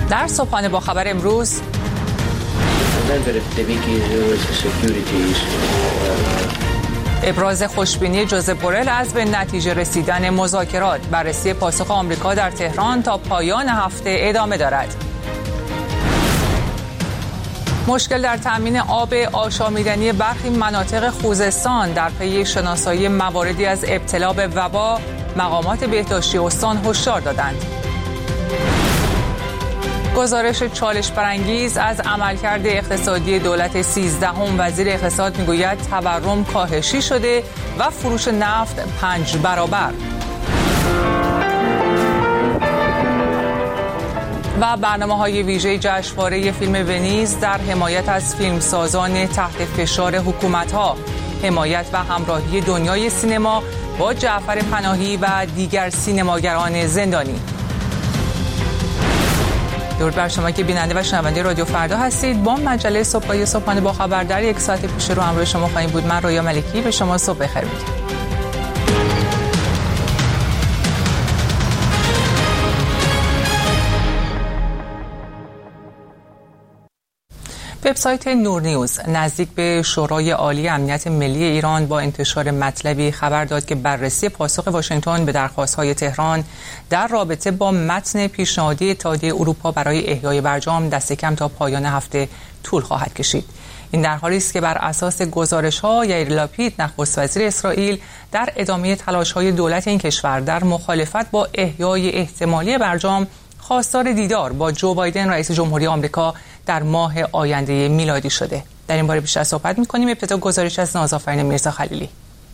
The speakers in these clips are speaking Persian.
در صبحانه با خبر امروز ابراز خوشبینی جوزپ بورل از به نتیجه رسیدن مذاکرات. بررسی پاسخ آمریکا در تهران تا پایان هفته ادامه دارد. مشکل در تامین آب آشامیدنی برخی مناطق خوزستان. در پی شناسایی مواردی از ابتلا به وبا مقامات بهداشتی استان هشدار دادند. گزارش چالش برانگیز از عملکرد اقتصادی دولت 13 وزیر اقتصاد میگوید تورم کاهشی شده و فروش نفت 5 برابر. و برنامه‌های ویژه جشنواره فیلم ونیز در حمایت از فیلمسازان تحت فشار حکومت‌ها. حمایت و همراهی دنیای سینما با جعفر پناهی و دیگر سینماگران زندانی. درود بر شما که بیننده و شنونده رادیو فردا هستید. با مجله صبحانه با خبر در یک ساعت پیش رو همراه شما خواهیم بود. من رویا ملکی به شما صبح بخیر میگم. وبسایت نور نیوز نزدیک به شورای عالی امنیت ملی ایران با انتشار مطلبی خبر داد که بررسی پاسخ واشنگتن به درخواست‌های تهران در رابطه با متن پیشنهادی اتحادیه اروپا برای احیای برجام دست کم تا پایان هفته طول خواهد کشید. این در حالی است که بر اساس گزارش‌ها یائیر لاپید نخست وزیر اسرائیل در ادامه تلاش‌های دولت این کشور در مخالفت با احیای احتمالی برجام خواستار دیدار با جو بایدن رئیس جمهوری آمریکا در ماه آینده میلادی شده. در این باره بیشتر صحبت می‌کنیم. ابتدا گزارش از نازآفرین میرزا خلیلی.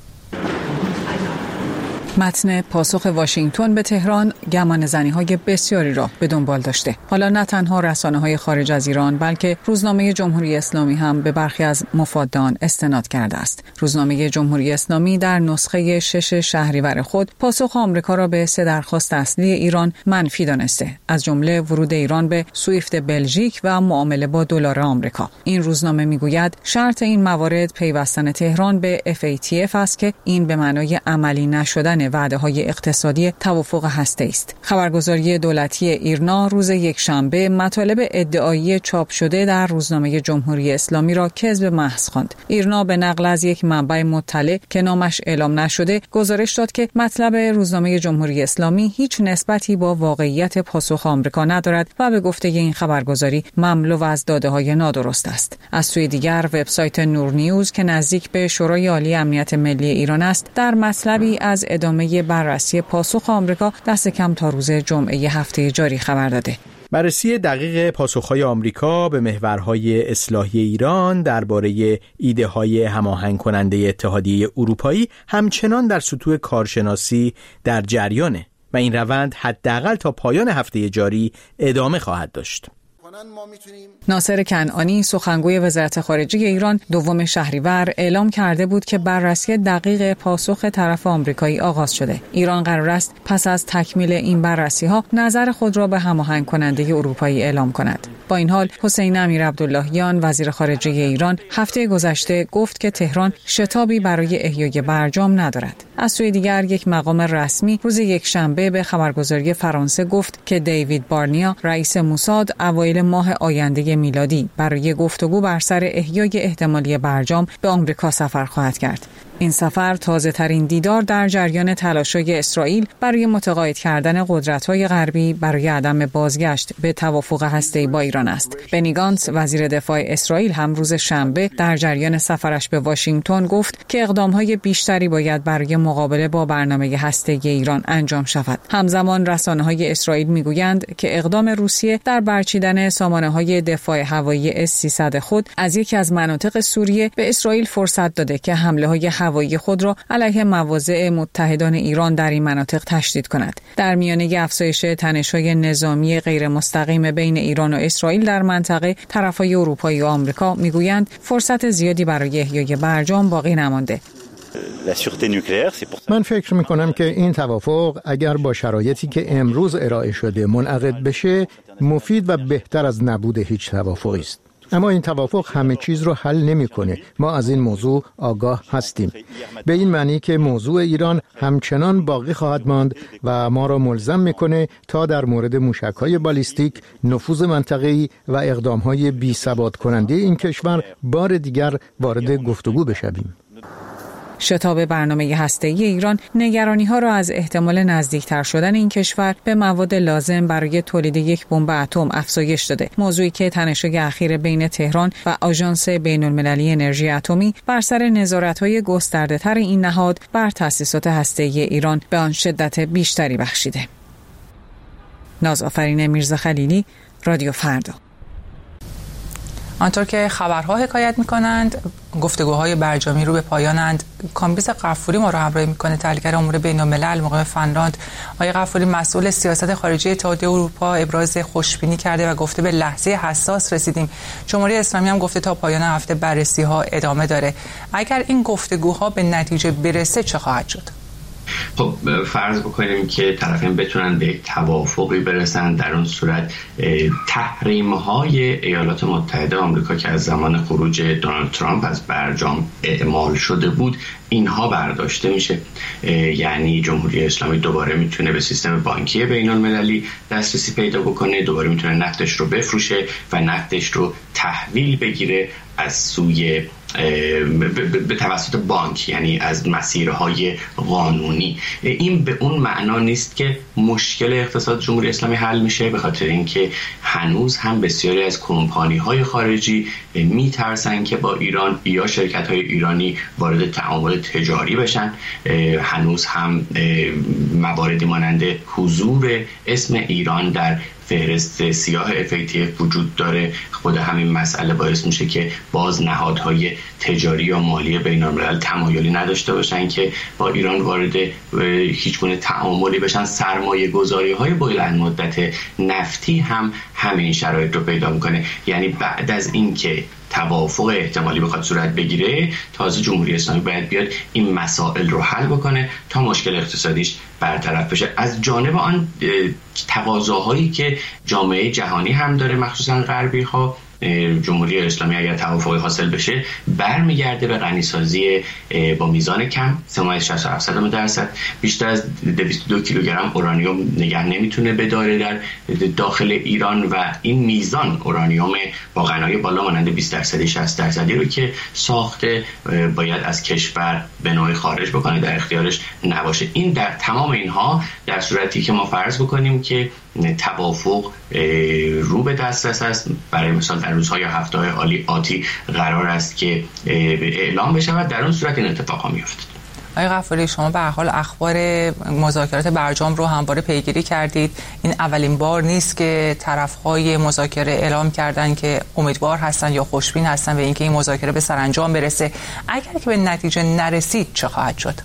متن پاسخ واشنگتن به تهران گمانه‌زنی‌های بسیاری را به دنبال داشته. حالا نه تنها رسانه‌های خارج از ایران بلکه روزنامه جمهوری اسلامی هم به برخی از مفاد آن استناد کرده است. روزنامه جمهوری اسلامی در نسخه 6 شهریور خود پاسخ آمریکا را به 3 درخواست اصلی ایران منفی دانسته، از جمله ورود ایران به سویفت بلژیک و معامله با دلار آمریکا. این روزنامه میگوید شرط این موارد پیوستن تهران به FATF است که این به معنای عملی نشدن وعده‌های اقتصادی توافق هسته‌ای است. خبرگزاری دولتی ایرنا روز یکشنبه مطالب ادعایی چاپ شده در روزنامه جمهوری اسلامی را کذب محض خواند. ایرنا به نقل از یک منبع مطلع که نامش اعلام نشده گزارش داد که مطلب روزنامه جمهوری اسلامی هیچ نسبتی با واقعیت پاسخ آمریکا ندارد و به گفته این خبرگزاری مملو از داده‌های نادرست است. از سوی دیگر وبسایت نور نیوز که نزدیک به شورای عالی امنیت ملی ایران است در مطلبی از ادامه بررسی پاسخ آمریکا دست کم تا روز جمعه هفته جاری خبر داده. بررسی دقیق پاسخهای آمریکا به محورهای اصلاحی ایران درباره ایده‌های هماهنگ کننده اتحادیه اروپایی همچنان در سطوح کارشناسی در جریانه و این روند حداقل تا پایان هفته جاری ادامه خواهد داشت. ناصر کنعانی سخنگوی وزارت خارجه ایران 2 شهریور اعلام کرده بود که بررسی دقیق پاسخ طرف آمریکایی آغاز شده. ایران قرار است پس از تکمیل این بررسی‌ها نظر خود را به هماهنگ کننده اروپایی اعلام کند. با این حال حسین امیرعبداللهیان وزیر خارجه ایران هفته گذشته گفت که تهران شتابی برای احیای برجام ندارد. از سوی دیگر یک مقام رسمی روز یکشنبه به خبرگزاری فرانسه گفت که دیوید بارنیا رئیس موساد اوایل ماه آینده میلادی برای گفتگو بر سر احیای احتمالی برجام به آمریکا سفر خواهد کرد. این سفر تازه‌ترین دیدار در جریان تلاش‌های اسرائیل برای متقاعد کردن قدرت‌های غربی برای عدم بازگشت به توافق هسته‌ای با ایران است. بنی گانتز وزیر دفاع اسرائیل هم روز شنبه در جریان سفرش به واشنگتن گفت که اقدام‌های بیشتری باید برای مقابله با برنامه هسته‌ای ایران انجام شود. همزمان رسانه‌های اسرائیل می‌گویند که اقدام روسیه در برچیدن سامانه‌های دفاع هوایی S-300 خود از یکی از مناطق سوریه به اسرائیل فرصت داده که حمله‌های هوایی خود را علیه مواضع متحدان ایران در این مناطق تشدید کند. در میانه افزایش تنش‌های نظامی غیر مستقیم بین ایران و اسرائیل در منطقه، طرف‌های اروپایی و آمریکا میگویند فرصت زیادی برای احیای برجام باقی نمانده. من فکر می‌کنم که این توافق اگر با شرایطی که امروز ارائه شده منعقد بشه مفید و بهتر از نبود هیچ توافقی است. اما این توافق همه چیز رو حل نمی‌کنه. ما از این موضوع آگاه هستیم، به این معنی که موضوع ایران همچنان باقی خواهد ماند و ما را ملزم می‌کنه تا در مورد موشک‌های بالیستیک، نفوذ منطقه‌ای و اقدام‌های بی‌ثبات کننده این کشور بار دیگر وارد گفتگو بشویم. شتاب برنامه هسته‌ای ایران نگرانی‌ها را از احتمال نزدیکتر شدن این کشور به مواد لازم برای تولید یک بمب اتم افزایش داده، موضوعی که تنش‌های اخیر بین تهران و آژانس بین‌المللی انرژی اتمی بر سر نظارت‌های گسترده‌تر این نهاد بر تأسیسات هسته‌ای ایران به آن شدت بیشتری بخشیده. نازآفرین میرزاخلیلی، رادیو فردا. آنطور که خبرها حکایت می‌کنند، گفتگوهای برجامی رو به پایانند. کامبیز غفوری ما رو همراهی می‌کنه، تحلیلگر امور بین‌الملل مقیم فنلاند. آقای غفوری، مسئول سیاست خارجی اتحادیه اروپا ابراز خوشبینی کرده و گفته به لحظه حساس رسیدیم. جمهوری اسلامی هم گفته تا پایان هفته بررسی‌ها ادامه داره. اگر این گفتگوها به نتیجه برسه چه خواهد شد؟ خب فرض بکنیم که طرفین بتونن به یک توافقی برسن، در اون صورت تحریم‌های ایالات متحده آمریکا که از زمان خروج دونالد ترامپ از برجام اعمال شده بود، اینها برداشته میشه. یعنی جمهوری اسلامی دوباره میتونه به سیستم بانکی بین‌المللی دسترسی پیدا بکنه، دوباره میتونه نفتش رو بفروشه و نفتش رو تحویل بگیره از سوی به توسط بانک، یعنی از مسیرهای قانونی. این به اون معنا نیست که مشکل اقتصاد جمهوری اسلامی حل میشه، به خاطر اینکه هنوز هم بسیاری از کمپانی‌های خارجی میترسن که با ایران یا شرکت‌های ایرانی وارد تعامل تجاری بشن. هنوز هم مواردی مانند حضور اسم ایران در فهرست سیاه FATF وجود داره. خود همین مسئله باعث میشه که باز نهادهای تجاری یا مالی بین‌الملل تمایلی نداشته باشن که با ایران وارد هیچ گونه تعاملی بشن. سرمایه گذاری‌های بلند مدت نفتی هم همین شرایط رو پیدا میکنه. یعنی بعد از اینکه توافق احتمالی بخواد صورت بگیره، تازه جمهوری اسلامی باید بیاد این مسائل رو حل بکنه تا مشکل اقتصادیش برطرف بشه. از جانب آن تقاضاهایی که جامعه جهانی هم داره، مخصوصا غربی ها، جمهوری اسلامی اگر توافقی حاصل بشه برمیگرده به غنیسازی با میزان کم 0.67%، بیشتر از 202 کیلوگرم اورانیوم نگه نمیتونه بداره در داخل ایران و این میزان اورانیوم با غنای بالا مانند 20% 60% رو که ساخته باید از کشور به نوعی خارج بکنه، در اختیارش نباشه. این در تمام اینها در صورتی که ما فرض بکنیم که توافق رو به دسترس است، برای مثال در روزهای یا هفته‌های آتی قرار است که اعلام بشود، در اون صورت این اتفاق میفته. آقای غفوری، شما به هر حال اخبار مذاکرات برجام رو همواره پیگیری کردید. این اولین بار نیست که طرف‌های مذاکره اعلام کردن که امیدوار هستن یا خوشبین هستن به اینکه این مذاکره به سرانجام برسه. اگر که به نتیجه نرسید چه خواهد شد؟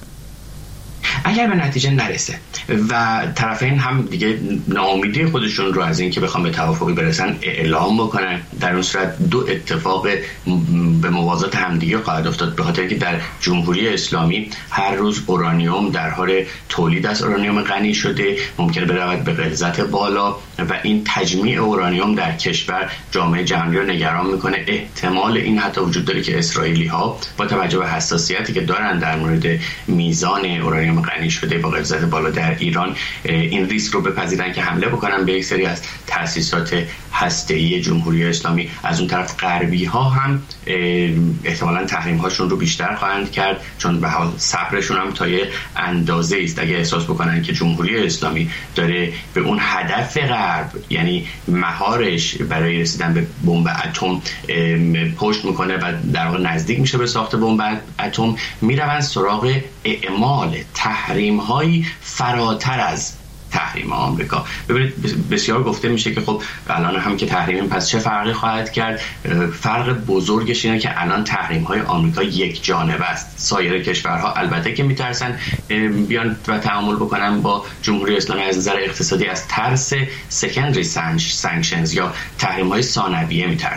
اگر به نتیجه نرسه و طرفین هم دیگه ناامیدی خودشون رو از این که بخوام به توافقی برسن اعلام بکنن، در اون صورت دو اتفاق به موازات همدیگه خواهد افتاد. به خاطر که در جمهوری اسلامی هر روز اورانیوم در حال تولید از اورانیوم غنی شده، ممکنه برود به غلظت بالا و این تجمیع اورانیوم در کشور جامعه جهانی رو نگران میکنه. احتمال این حتی وجود داره که اسرائیلی ها با توجه به حساسیتی که دارن در مورد میزان اورانیوم غنی شده با غلظت بالا در ایران، این ریسک رو بپذیرن که حمله بکنن به یک سری از تأسیسات هسته‌ای جمهوری اسلامی. از اون طرف غربی ها هم احتمالاً تحریم هاشون رو بیشتر خواهند کرد، چون به حال صبرشون هم تا یه اندازه است. اگه احساس بکنن که جمهوری اسلامی داره به اون هدف غرب، یعنی مهارش برای رسیدن به بمب اتم پشت میکنه و در واقع نزدیک میشه به ساخت بمب اتم، میروند سراغ اعمال تحریم هایی فراتر از تحریم آمریکا. ببینید بسیار گفته میشه که خب الان هم که تحریم، پس چه فرقی خواهد کرد؟ فرق بزرگش اینه که الان تحریم های آمریکا یک جانبه است. سایر کشورها البته که میترسن بیان و تعامل بکنن با جمهوری اسلامی از نظر اقتصادی، از ترس سکندری سانکشنز یا تحریم های ثانویه میترسن.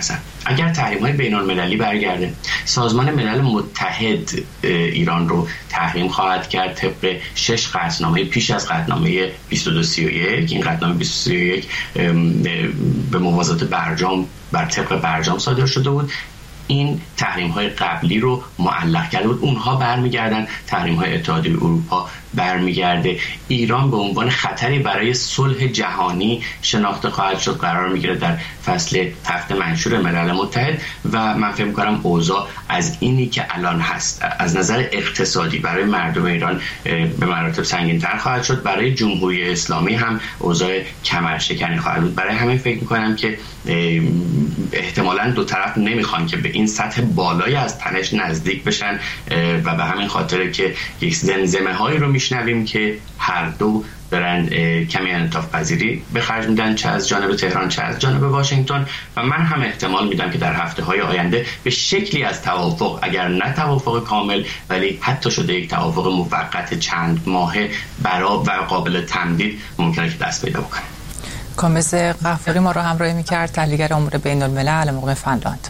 اگر تحریم‌های بین‌المللی برگرده، سازمان ملل متحد ایران رو تحریم خواهد کرد طبق 6 قطعنامه پیش از قطعنامه 2231. این قطعنامه 2231 به موازات برجام بر طبق برجام صادر شده بود. این تحریم‌های قبلی رو معلق کرده بود، اونها برمیگردن، تحریم‌های اتحادیه اروپا برمیگرده. ایران به عنوان خطری برای صلح جهانی شناخته خواهد شد، قرار میگیره در فصل 7 منشور ملل متحد و من فکر می‌کنم اوضاع از اینی که الان هست از نظر اقتصادی برای مردم ایران به مراتب سنگین‌تر خواهد شد. برای جمهوری اسلامی هم اوضاع کمرشکنی خواهد بود. برای همین فکر می‌کنم که احتمالاً دو طرف نمیخوان که به این سطح بالایی از تنش نزدیک بشن و به همین خاطره که یک زمزمه‌هایی رو میشنویم که هر دو دارن کمی انعطاف پذیری به خرج میدن، چه از جانب تهران چه از جانب واشنگتن، و من هم احتمال میدم که در هفته‌های آینده به شکلی از توافق، اگر نه توافق کامل ولی حتی شده یک توافق موقت چند ماهه و قابل تمدید ممکنه که دست پیدا بکنه. کامز غفاری ما رو همراهی می‌کرد، تحلیلگر امور بین‌الملل مقیم فنلاند.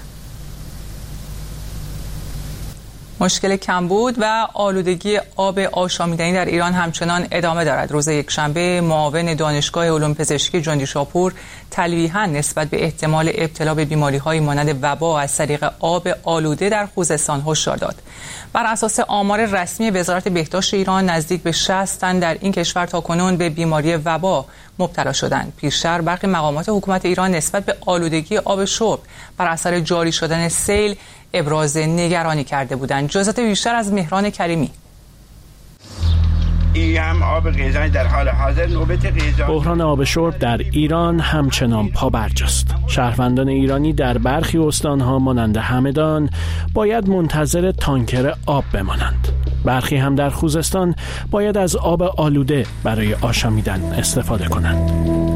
مشکل کمبود و آلودگی آب آشامیدنی در ایران همچنان ادامه دارد. روز یکشنبه معاون دانشگاه علوم پزشکی جندی شاپور تلویحاً نسبت به احتمال ابتلا به بیماری‌های مانند وبا از طریق آب آلوده در خوزستان هشدار داد. بر اساس آمار رسمی وزارت بهداشت ایران نزدیک به 60 تن در این کشور تاکنون به بیماری وبا مبتلا شدند. پیشتر برخی مقامات حکومت ایران نسبت به آلودگی آب شرب بر اثر جاری شدن سیل ابراز نگرانی کرده بودند. جزئیات بیشتر از مهران کریمی. بحران آب شرب در ایران همچنان پابرجاست. شهروندان ایرانی در برخی استانها مانند همدان باید منتظر تانکر آب بمانند. برخی هم در خوزستان باید از آب آلوده برای آشامیدن استفاده کنند.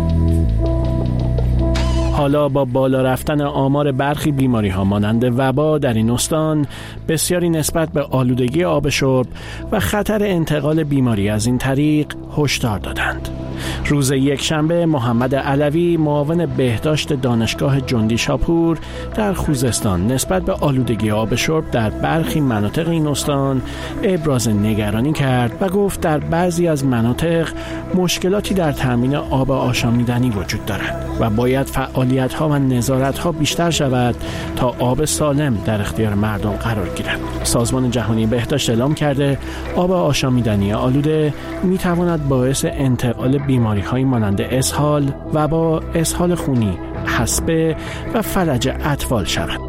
حالا با بالا رفتن آمار برخی بیماری‌ها مانند وبا در این استان، بسیاری نسبت به آلودگی آب شرب و خطر انتقال بیماری از این طریق هشدار دادند. روز یکشنبه محمد علوی معاون بهداشت دانشگاه جندی شاپور در خوزستان نسبت به آلودگی آب شرب در برخی مناطق این استان ابراز نگرانی کرد و گفت در بعضی از مناطق مشکلاتی در تامین آب آشامیدنی وجود دارد و باید فعالیت‌ها و نظارت‌ها بیشتر شود تا آب سالم در اختیار مردم قرار گیرد. سازمان جهانی بهداشت اعلام کرده آب آشامیدنی آلوده می‌تواند باعث انتقال بیماری‌های مانند اسهال، وبا، اسهال خونی، حصبه و فلج اطفال شود.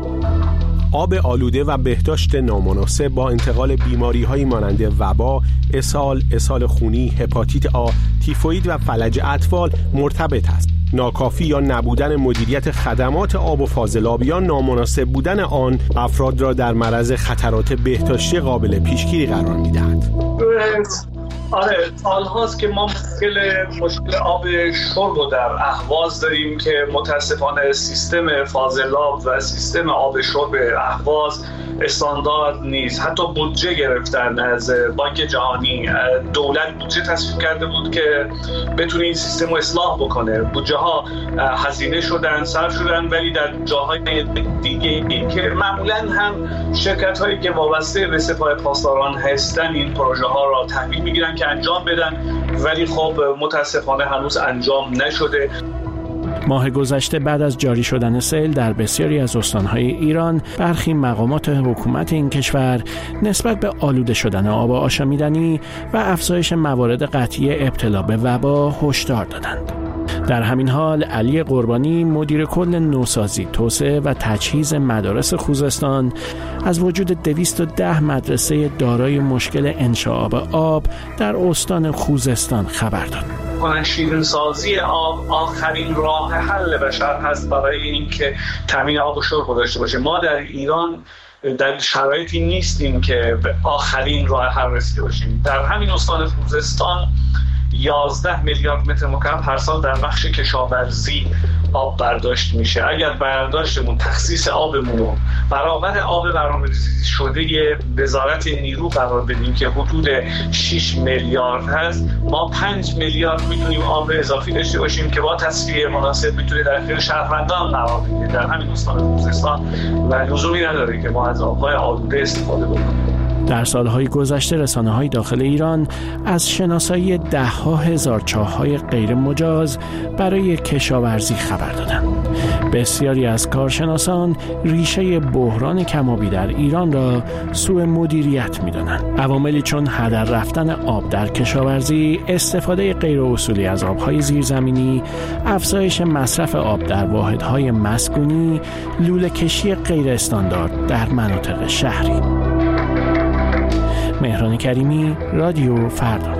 آب آلوده و بهداشت نامناسب با انتقال بیماری‌های مانند وبا، اسهال خونی، هپاتیت آ، تیفوئید و فلج اطفال مرتبط است. ناکافی یا نبودن مدیریت خدمات آب و فاضلاب یا نامناسب بودن آن افراد را در معرض خطرات بهداشتی قابل پیشگیری قرار می‌دهد. آره، سال‌هاست که ما مشکل آب شرب رو در اهواز داریم که متاسفانه سیستم فاضلاب و سیستم آب شرب اهواز استاندارد نیست. حتی بودجه گرفتن از بانک جهانی، دولت بودجه تصویب کرده بود که بتونه این سیستم رو اصلاح بکنه. بودجه ها هزینه شدن، صرف شدن، ولی در جاهای دیگه که معمولاً هم شرکت هایی که وابسته به سپاه پاسداران هستن این پروژه ها را تحویل میگیرن که انجام بدن، ولی خب متاسفانه هنوز انجام نشده. ماه گذشته بعد از جاری شدن سیل در بسیاری از استانهای ایران، برخی مقامات حکومت این کشور نسبت به آلوده شدن آب آشامیدنی و افزایش موارد قطعی ابتلا به وبا هشدار دادند. در همین حال علی قربانی مدیر کل نوسازی، توسعه و تجهیز مدارس خوزستان از وجود 210 مدرسه دارای مشکل انشعاب آب در استان خوزستان خبر داد. شیرین‌سازی آب آخرین راه حل بشر هست برای اینکه تامین آب و شرب داشته باشه. ما در ایران در شرایطی نیستیم که به آخرین راه حل رسیده باشیم. در همین استان خوزستان 11 میلیارد متر مکعب هر سال در بخش کشاورزی آب برداشت میشه. اگر برداشتمون، تخصیص آبمون رو برابر آب برنامه‌ریزی شده وزارت نیرو قرار بدیم که حدود 6 میلیارد هست، ما 5 میلیارد میتونیم آب اضافی داشته باشیم که با تصفیه مناسب میتونه در اختیار شهروندان قرار بگیره در همین استان خوزستان و لزومی نداره که ما از آب‌های آلوده استفاده بکنیم. در سالهای گذشته رسانه‌های داخل ایران از شناسایی ده‌ها هزار چاه‌های غیر مجاز برای کشاورزی خبر دادند. بسیاری از کارشناسان ریشه بحران کم‌آبی در ایران را سوء مدیریت می‌دانند. عواملی چون هدر رفتن آب در کشاورزی، استفاده غیر اصولی از آب‌های زیرزمینی، افزایش مصرف آب در واحدهای مسکونی، لوله‌کشی غیر استاندارد در مناطق شهری. مهران کریمی، رادیو فردا.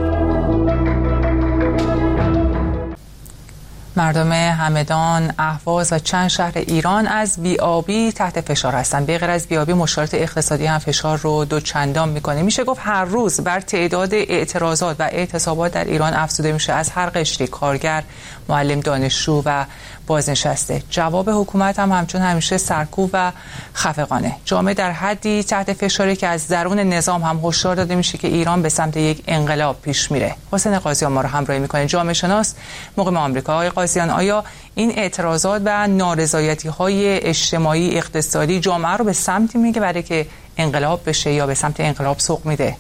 مردم همدان، اهواز و چند شهر ایران از بی‌آبی تحت فشار هستند. به غیر از بی‌آبی مشکلات اقتصادی هم فشار رو دوچندان میکنه. میشه گفت هر روز بر تعداد اعتراضات و اعتصابات در ایران افزوده میشه، از هر قشری، کارگر، معلم، دانشجو و بازنشسته. جواب حکومت هم همچون همیشه سرکوب و خفقانه. جامعه در حدی تحت فشاری که از درون نظام هم هشدار داده میشه که ایران به سمت یک انقلاب پیش میره. حسین قاضیان ما رو همراهی میکنه، جامعه شناس مقیم آمریکا. آقای قاضیان، آیا این اعتراضات و نارضایتی‌های اجتماعی اقتصادی جامعه رو به سمتی میگه برای که انقلاب بشه یا به سمت انقلاب سوق میده؟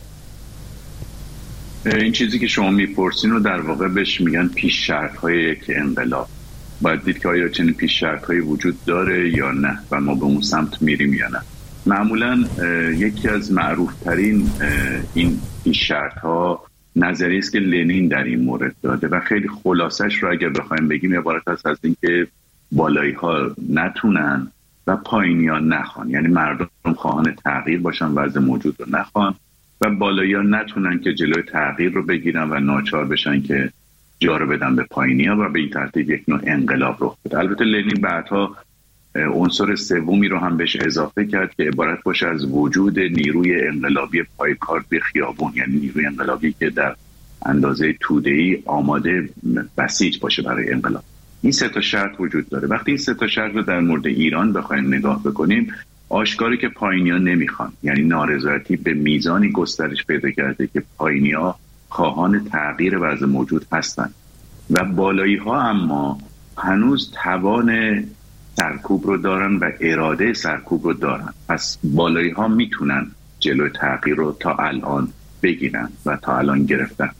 این چیزی که شما میپرسین رو در واقع بهش میگن پیش شرط‌های یک انقلاب. باید دید که آیا چنین پیش شرط‌هایی وجود داره یا نه و ما به اون سمت میریم یا نه. معمولاً یکی از معروف‌ترین این پیش شرط‌ها نظریه است که لنین در این مورد داده و خیلی خلاصش رو اگر بخوایم بگیم عبارت است از این که بالایی‌ها نتونن و پایینی‌ها نخوان، یعنی مردم خواهان تغییر باشن، وضع موجود رو نخوان و بالایی‌ها نتونن که جلوی تغییر رو بگیرن و ناچار بشن که جا رو بدن به پایینی‌ها و به این ترتیب یک نوع انقلاب رخ بده. البته لنین بعدها عنصر سومی رو هم بهش اضافه کرد که عبارت باشه از وجود نیروی انقلابی پایکار به خیابون، یعنی نیروی انقلابی که در اندازه توده‌ای آماده بسیج باشه برای انقلاب. این سه تا شرط وجود داره. وقتی این سه تا شرط رو در مورد ایران بخوایم نگاه بکنیم، آشکاری که پایینی‌ها نمیخوان، یعنی نارضایتی به میزانی گسترش پیدا کرده که پایینی‌ها خواهان تغییر وضع موجود هستند و بالایی‌ها اما هنوز توان سرکوب رو دارن و اراده سرکوب رو دارن. پس بالایی‌ها میتونن جلوی تغییر رو تا الان بگیرن و تا الان گرفتن.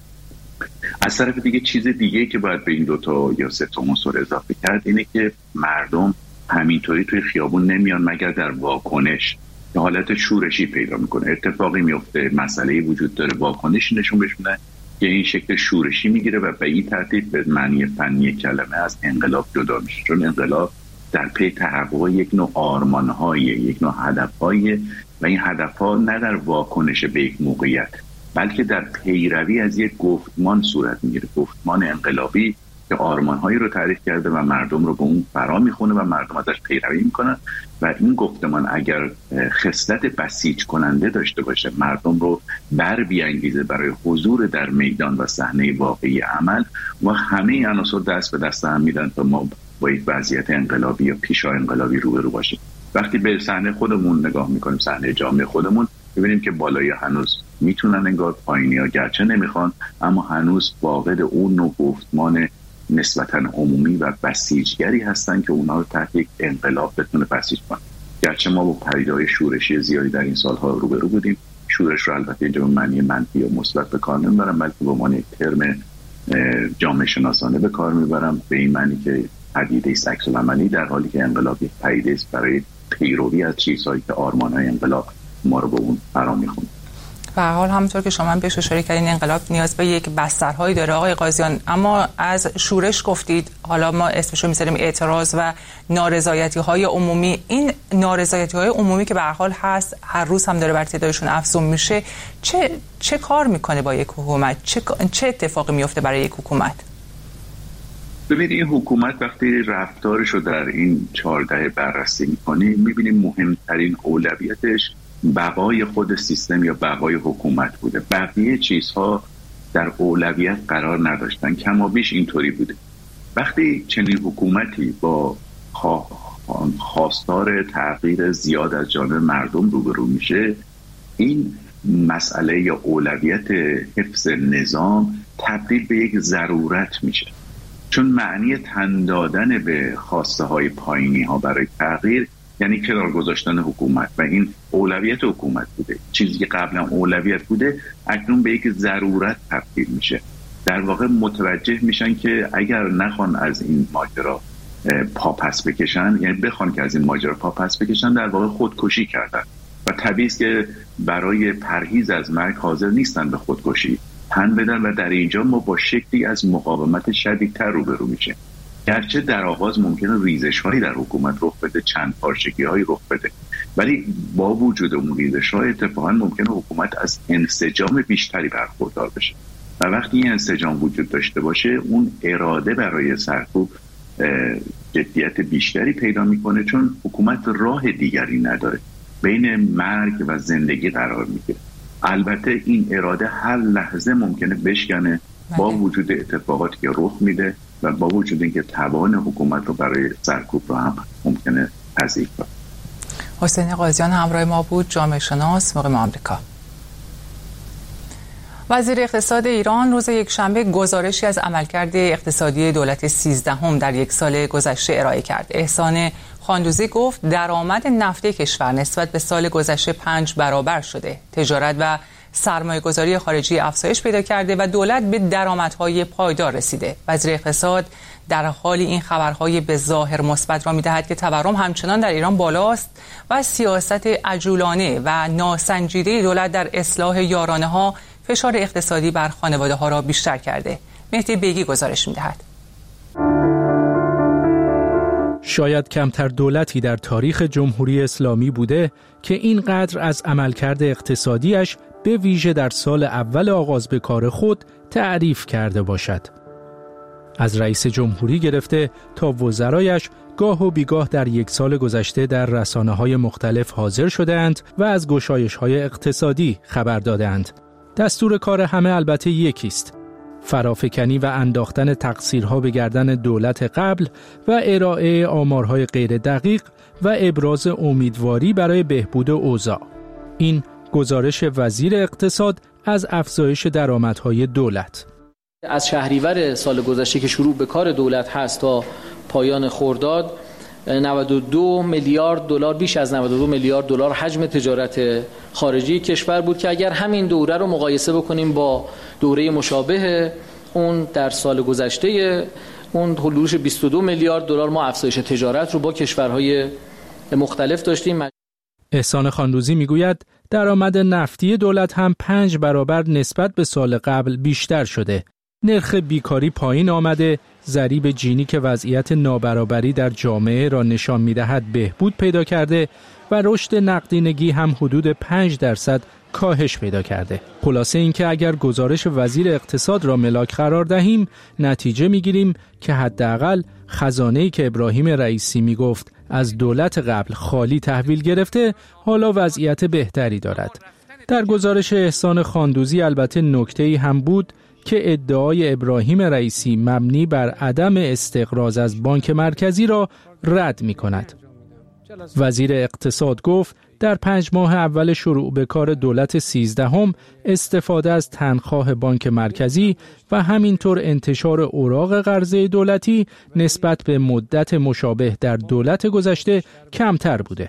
از طرف دیگه چیز دیگه که باید به این دوتا یا سه تا عنصر اضافه کرد اینه که مردم همینطوری توی خیابون نمیان مگر در واکنش که حالت شورشی پیدا میکنه. اتفاقی میفته، مسئله‌ای وجود داره، واکنشی نشون بده که این شکل شورشی میگیره و به این ترتیب به معنی فنی کلمه از انقلاب جدا میشه. چون انقلاب در پی تحقق یک نوع آرمان‌های، یک نوع هدف‌های و این هدف‌ها نه در واکنش به یک موقعیت بلکه در پیروی از یک گفتمان صورت میگیره، گفتمان انقلابی که آرمان‌هایی رو تعریف کرده و مردم رو به اون فرا میخونه و مردم ازش پیروی میکنن و این گفتمان اگر خصلت بسیج کننده داشته باشه، مردم رو بر بیانگیزه برای حضور در میدان و صحنه واقعی عمل و همه عناصر دست به دست هم میدن تا ما با یک وضعیت انقلابی یا پیشا انقلابی روبرو باشیم. وقتی به صحنه خودمون نگاه میکنیم، صحنه جامعه خودمون، ببینیم که بالایی هنوز میتونن انگار، پایینی‌ها گرچه نمیخوان اما هنوز فاقد اون نوع گفتمان نسبتاً عمومی و بسیجگری هستن که اونا رو تحت یک انقلاب بتونه بسیج کنن. گرچه ما با پدیده‌های شورشی زیادی در این سالها روبرو بودیم، شورش رو البته اینجا به معنی منفی یا مثبت به کار نمیبرم بلکه به معنی یک ترم جامعه شناسانه به کار میبرم، به این معنی که پدیده است عکس‌العملی، در حالی که انقلاب یک پدیده است برای پیروی از چیزهایی که آرمان‌های انقلاب ما رو به اون فرا می‌خونه. به هر حال همونطور که شما بهش اشاره کردین انقلاب نیاز به یک بسترهایی داره آقای قاضیان، اما از شورش گفتید، حالا ما اسمشو می‌ذاریم اعتراض و نارضایتی‌های عمومی. این نارضایتی‌های عمومی که به هر حال هست، هر روز هم داره بر تعدادشون افزون میشه، چه کار میکنه با یک حکومت؟ چه اتفاقی میفته برای یک حکومت؟ ببینید این حکومت وقتی رفتارش رو در این 4 دهه بررسی می‌کنیم می‌بینیم مهمترین اولویتش بقای خود سیستم یا بقای حکومت بوده. بقیه چیزها در اولویت قرار نداشتن. کمابیش اینطوری بوده. وقتی چنین حکومتی با خواستار تغییر زیاد از جانب مردم روبرو میشه، این مسئله یا اولویت حفظ نظام تبدیل به یک ضرورت میشه، چون معنی تن دادن به خواسته های پایینی ها برای تغییر یعنی کنار گذاشتن حکومت و این اولویت حکومت بوده. چیزی که قبلا اولویت بوده اکنون به یک ضرورت تبدیل میشه. در واقع متوجه میشن که اگر نخوان از این ماجرا پاپس بکشن، یعنی بخوان که از این ماجرا پاپس بکشن، در واقع خودکشی کردن و طبیعی است که برای پرهیز از مرگ حاضر نیستن به خودکشی تن بدن و در اینجا ما با شکلی از مقاومت شدیدتر روبرو میشه. گرچه در آغاز ممکنه ریزش‌هایی در حکومت رخ بده، چند پارچگی‌هایی رخ بده، ولی با وجود اون ریزش‌ها اتفاقاً ممکنه حکومت از انسجام بیشتری برخوردار بشه و وقتی این انسجام وجود داشته باشه اون اراده برای سرکوب جدیت بیشتری پیدا میکنه، چون حکومت راه دیگری نداره، بین مرگ و زندگی قرار میگیره. البته این اراده هر لحظه ممکنه بشکنه با وجود اتفاقاتی که رخ میده و با وجود اینکه توان حکومت رو برای سرکوب رو هم ممکنه تضعیف کنه. حسین قاضیان همراه ما بود، جامعه شناس مقیم آمریکا. وزیر اقتصاد ایران روز یکشنبه گزارشی از عملکرد اقتصادی دولت 13 در یک سال گذشته ارائه کرد. احسان خاندوزی گفت درآمد نفتی کشور نسبت به سال گذشته 5 برابر شده. تجارت و سرمایه‌گذاری خارجی افزایش پیدا کرده و دولت به درآمدهای پایدار رسیده. وزیر اقتصاد در حال این خبرهای به ظاهر مثبت را می‌دهد که تورم همچنان در ایران بالاست و سیاست عجولانه و ناسنجیده دولت در اصلاح یارانه‌ها فشار اقتصادی بر خانواده‌ها را بیشتر کرده. مهدی بیگی گزارش می‌دهد. شاید کمتر دولتی در تاریخ جمهوری اسلامی بوده که اینقدر از عملکرد اقتصادیش به ویژه در سال اول آغاز به کار خود تعریف کرده باشد. از رئیس جمهوری گرفته تا وزرایش گاه و بیگاه در یک سال گذشته در رسانه‌های مختلف حاضر شده‌اند و از گشایش‌های اقتصادی خبر داده‌اند. دستور کار همه البته یکیست: فرافکنی و انداختن تقصیرها به گردن دولت قبل و ارائه آمارهای غیر دقیق و ابراز امیدواری برای بهبود اوضاع. این گزارش وزیر اقتصاد از افزایش درآمدهای دولت. از شهریور سال گذشته که شروع به کار دولت هست تا پایان خرداد 92 میلیارد دلار، بیش از 92 میلیارد دلار حجم تجارت خارجی کشور بود که اگر همین دوره رو مقایسه بکنیم با دوره مشابه اون در سال گذشته، اون حدود 22 میلیارد دلار ما افزایش تجارت رو با کشورهای مختلف داشتیم. احسان خاندوزی میگوید درآمد نفتی دولت هم 5 برابر نسبت به سال قبل بیشتر شده. نرخ بیکاری پایین آمده، ضریب جینی که وضعیت نابرابری در جامعه را نشان می‌دهد بهبود پیدا کرده و رشد نقدینگی هم حدود 5% کاهش پیدا کرده. خلاصه اینکه اگر گزارش وزیر اقتصاد را ملاک قرار دهیم، نتیجه می‌گیریم که حداقل خزانه‌ای که ابراهیم رئیسی میگفت از دولت قبل خالی تحویل گرفته، حالا وضعیت بهتری دارد. در گزارش احسان خاندوزی البته نکته‌ای هم بود که ادعای ابراهیم رئیسی مبنی بر عدم استقراض از بانک مرکزی را رد می کند. وزیر اقتصاد گفت در 5 ماه اول شروع به کار دولت 13 استفاده از تنخواه بانک مرکزی و همینطور انتشار اوراق قرضه دولتی نسبت به مدت مشابه در دولت گذشته کمتر بوده.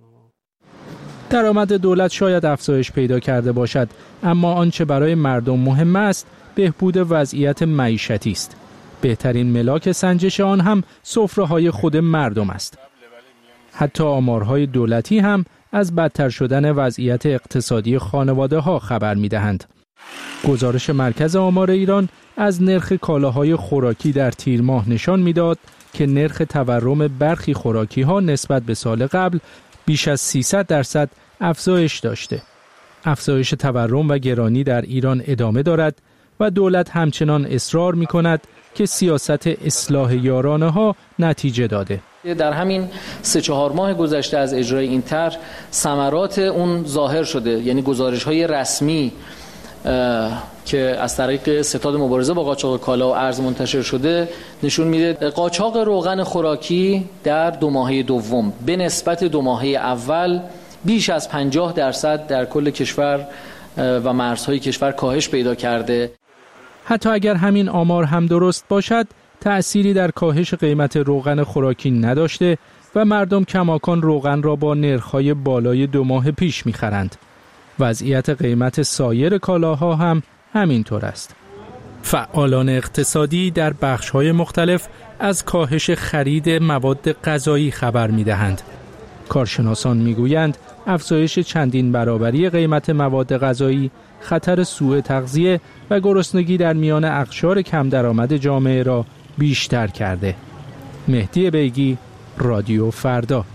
درآمد دولت شاید افزایش پیدا کرده باشد، اما آنچه برای مردم مهم است بهبود وضعیت معیشتی است. بهترین ملاک سنجش آن هم سفره‌های خود مردم است. حتی آمارهای دولتی هم از بدتر شدن وضعیت اقتصادی خانواده‌ها خبر می‌دهند. گزارش مرکز آمار ایران از نرخ کالاهای خوراکی در تیر ماه نشان می‌داد که نرخ تورم برخی خوراکی‌ها نسبت به سال قبل بیش از 300% افزایش داشته. افزایش تورم و گرانی در ایران ادامه دارد و دولت همچنان اصرار می‌کند که سیاست اصلاح یارانه‌ها نتیجه داده. در همین 3-4 ماه گذشته از اجرای این طرح ثمرات اون ظاهر شده، یعنی گزارش‌های رسمی که از طریق ستاد مبارزه با قاچاق کالا و ارز منتشر شده نشون میده قاچاق روغن خوراکی در 2 ماهه دوم به نسبت 2 ماهه اول بیش از 50% در کل کشور و مرزهای کشور کاهش پیدا کرده. حتی اگر همین آمار هم درست باشد، تأثیری در کاهش قیمت روغن خوراکی نداشته و مردم کماکان روغن را با نرخ‌های بالای 2 ماه پیش می‌خرند. وضعیت قیمت سایر کالاها هم همینطور است. فعالان اقتصادی در بخش‌های مختلف از کاهش خرید مواد غذایی خبر می‌دهند. کارشناسان می‌گویند افزایش چندین برابری قیمت مواد غذایی خطر سوء تغذیه و گرسنگی در میان اقشار کم درآمد جامعه را بیشتر کرده. مهدی بیگی، رادیو فردا.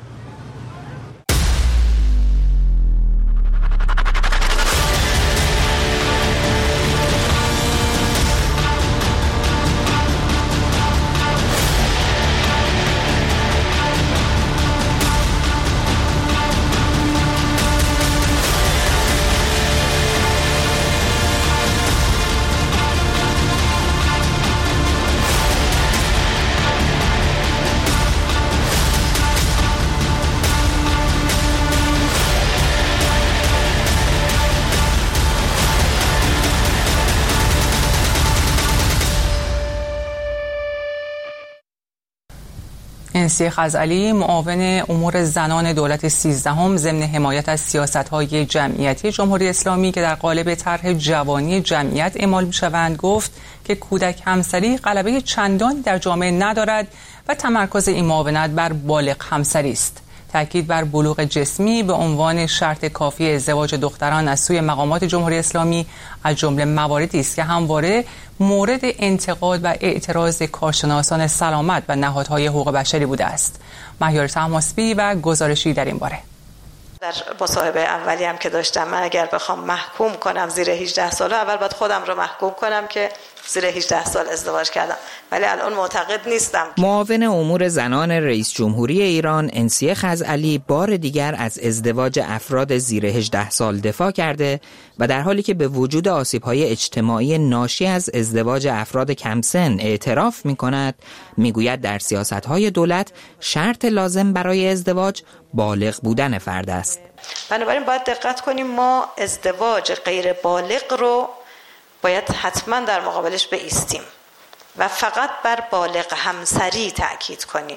انسی خزعلی، معاون امور زنان دولت 13 ضمن حمایت از سیاست‌های جمعیتی جمهوری اسلامی که در قالب طرح جوانی جمعیت اعمال می‌شوند، گفت که کودک همسری غلبه چندانی در جامعه ندارد و تمرکز این معاونت بر بالغ همسری است. تاکید بر بلوغ جسمی به عنوان شرط کافی ازدواج دختران از سوی مقامات جمهوری اسلامی از جمله مواردی است که همواره مورد انتقاد و اعتراض کارشناسان سلامت و نهادهای حقوق بشری بوده است. مهیار طهماسبی و گزارشی در این باره. در مصاحبه اولی هم که داشتم، من اگر بخوام محکوم کنم زیر 18 ساله، اول باید خودم رو محکوم کنم که زیر 18 سال ازدواج کردم، ولی الان معتقد نیستم. معاون امور زنان رئیس جمهوری ایران انسی خزعلی بار دیگر از ازدواج افراد زیر 18 سال دفاع کرده و در حالی که به وجود آسیب‌های اجتماعی ناشی از ازدواج افراد کم سن اعتراف می‌کند، می‌گوید در سیاست‌های دولت شرط لازم برای ازدواج بالغ بودن فرد است. بنابراین باید دقت کنیم، ما ازدواج غیر بالغ رو باید حتما در مقابلش بایستیم و فقط بر بالغ همسری تأکید کنیم.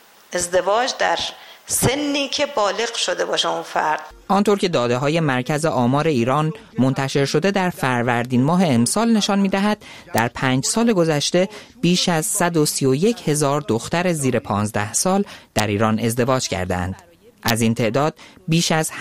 ازدواج در سنی که بالغ شده باشه اون فرد. آنطور که داده‌های مرکز آمار ایران منتشر شده در فروردین ماه امسال نشان می‌دهد در 5 سال گذشته بیش از 131,000 دختر زیر 15 سال در ایران ازدواج کردند. از این تعداد بیش از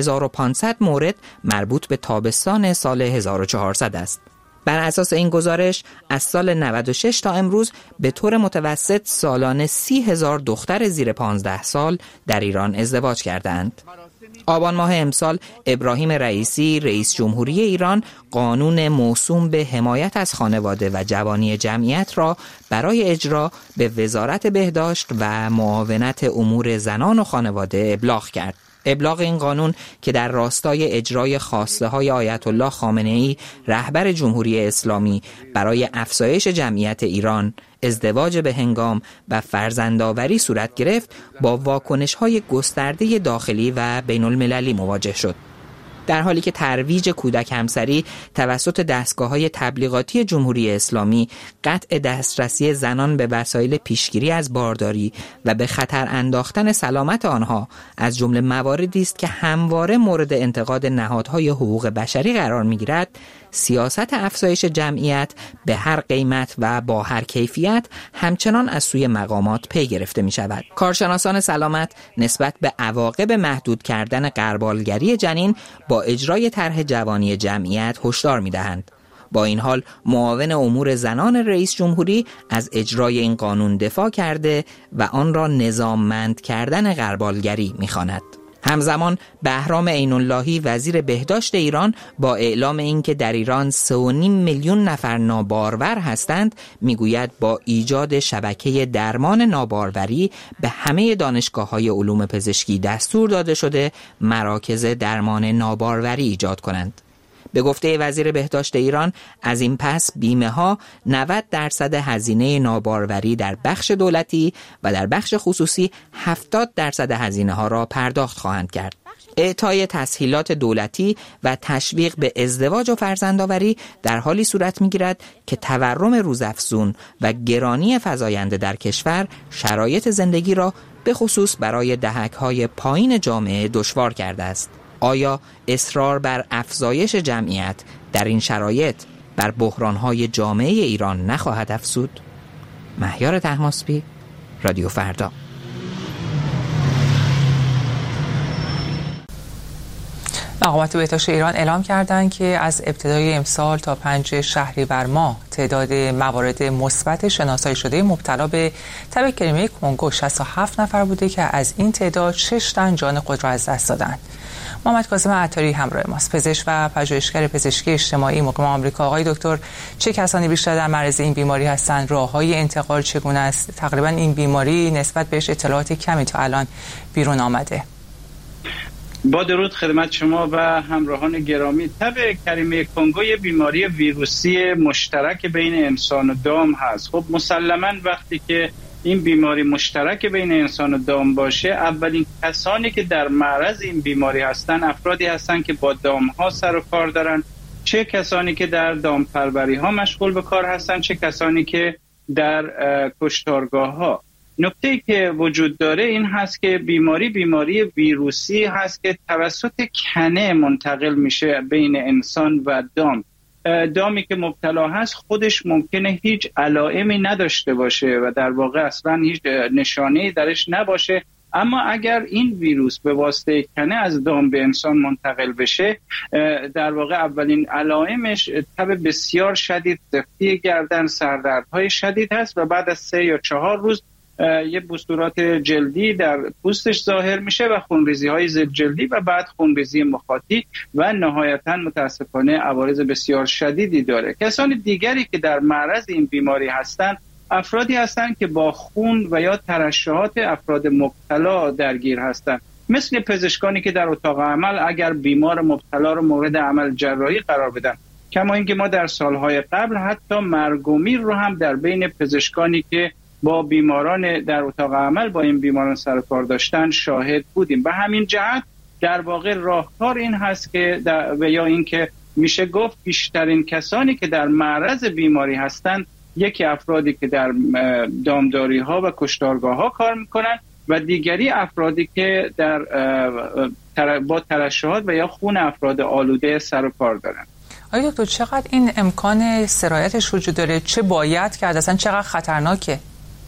7,500 مورد مربوط به تابستان سال 1400 است. بر اساس این گزارش از سال 96 تا امروز به طور متوسط سالانه 30,000 دختر زیر 15 سال در ایران ازدواج کردند. آبان ماه امسال ابراهیم رئیسی رئیس جمهوری ایران قانون موسوم به حمایت از خانواده و جوانی جمعیت را برای اجرا به وزارت بهداشت و معاونت امور زنان و خانواده ابلاغ کرد. ابلاغ این قانون که در راستای اجرای خواسته‌های آیت الله خامنه‌ای رهبر جمهوری اسلامی برای افزایش جمعیت ایران، ازدواج به هنگام و فرزندآوری صورت گرفت، با واکنش‌های گسترده داخلی و بین‌المللی مواجه شد. در حالی که ترویج کودک همسری توسط دستگاه‌های تبلیغاتی جمهوری اسلامی قطع دسترسی زنان به وسایل پیشگیری از بارداری و به خطر انداختن سلامت آنها از جمله مواردی است که همواره مورد انتقاد نهادهای حقوق بشری قرار می‌گیرد، سیاست افزایش جمعیت به هر قیمت و با هر کیفیت همچنان از سوی مقامات پی گرفته می شود. کارشناسان سلامت نسبت به عواقب محدود کردن غربالگری جنین با اجرای طرح جوانی جمعیت هشدار می دهند. با این حال معاون امور زنان رئیس جمهوری از اجرای این قانون دفاع کرده و آن را نظاممند کردن غربالگری می خواند. همزمان بهرام عین‌اللهی وزیر بهداشت ایران با اعلام اینکه در ایران 3.5 میلیون نفر نابارور هستند، میگوید با ایجاد شبکه درمان ناباروری به همه دانشگاه‌های علوم پزشکی دستور داده شده مراکز درمان ناباروری ایجاد کنند. به گفته وزیر بهداشت ایران، از این پس بیمه ها 90% هزینه ناباروری در بخش دولتی و در بخش خصوصی 70% هزینه ها را پرداخت خواهند کرد. اعطای تسهیلات دولتی و تشویق به ازدواج و فرزندآوری در حالی صورت می‌گیرد که تورم روزافزون و گرانی فزاینده در کشور شرایط زندگی را به خصوص برای دهک‌های پایین جامعه دشوار کرده است. آیا اصرار بر افزایش جمعیت در این شرایط بر بحران‌های جامعه ایران نخواهد افزود؟ مهیار طهماسبی، رادیو فردا. مقامات بهداشت ایران اعلام کردند که از ابتدای امسال تا 5 شهریور ماه تعداد موارد مثبت شناسایی شده مبتلا به تب کریمی کنگو 67 نفر بوده که از این تعداد 6 تن جان خود را از دست دادند. محمد کاظم عطاری همراه ماست، پزشک و پژوهشگر پزشکی اجتماعی مقیم آمریکا. آقای دکتر، چه کسانی بیشتر در معرض این بیماری هستند؟ راه‌های انتقال چگونه است؟ تقریبا این بیماری نسبت بهش اطلاعات کمی تا الان بیرون آمده. با درود خدمت شما و همراهان گرامی. تب کریمی کنگو یه بیماری ویروسی مشترک بین انسان و دام هست. خب مسلماً وقتی که این بیماری مشترک بین انسان و دام باشه، اولین کسانی که در معرض این بیماری هستن افرادی هستن که با دام ها سر و کار دارن، چه کسانی که در دام پروری ها مشغول به کار هستن، چه کسانی که در کشتارگاه ها. نکته‌ای که وجود داره این هست که بیماری ویروسی هست که توسط کنه منتقل میشه بین انسان و دام. دامی که مبتلا هست خودش ممکنه هیچ علائمی نداشته باشه و در واقع اصلا هیچ نشانه‌ای درش نباشه، اما اگر این ویروس به واسطه کنه از دام به انسان منتقل بشه، در واقع اولین علائمش تب بسیار شدید، سفتی گردن، سردردهای شدید هست و بعد از 3 یا 4 روز یه بسترات جلدی در پوستش ظاهر میشه و خونریزی های ضد جلدی و بعد خونریزی مخاطی و نهایتاً متاسفانه عوارض بسیار شدیدی داره. کسان دیگری که در معرض این بیماری هستند افرادی هستند که با خون و یا ترشحات افراد مبتلا درگیر هستند، مثل پزشکانی که در اتاق عمل اگر بیمار مبتلا رو مورد عمل جراحی قرار بدن. کما اینکه ما در سالهای قبل حتی مرگ و میر رو هم در بین پزشکانی که با بیماران در اتاق عمل با این بیماران سر و کار داشتن شاهد بودیم. به همین جهت در واقع راهکار این هست که و یا این که میشه گفت بیشترین کسانی که در معرض بیماری هستند یکی افرادی که در دامداری ها و کشتارگاه ها کار میکنن و دیگری افرادی که با ترشحات و یا خون افراد آلوده سر و کار دارن. آقای دکتر، چقدر این امکان سرایتش وجود داره؟ چه باید کرد؟ اصلا چقدر خطرناکه؟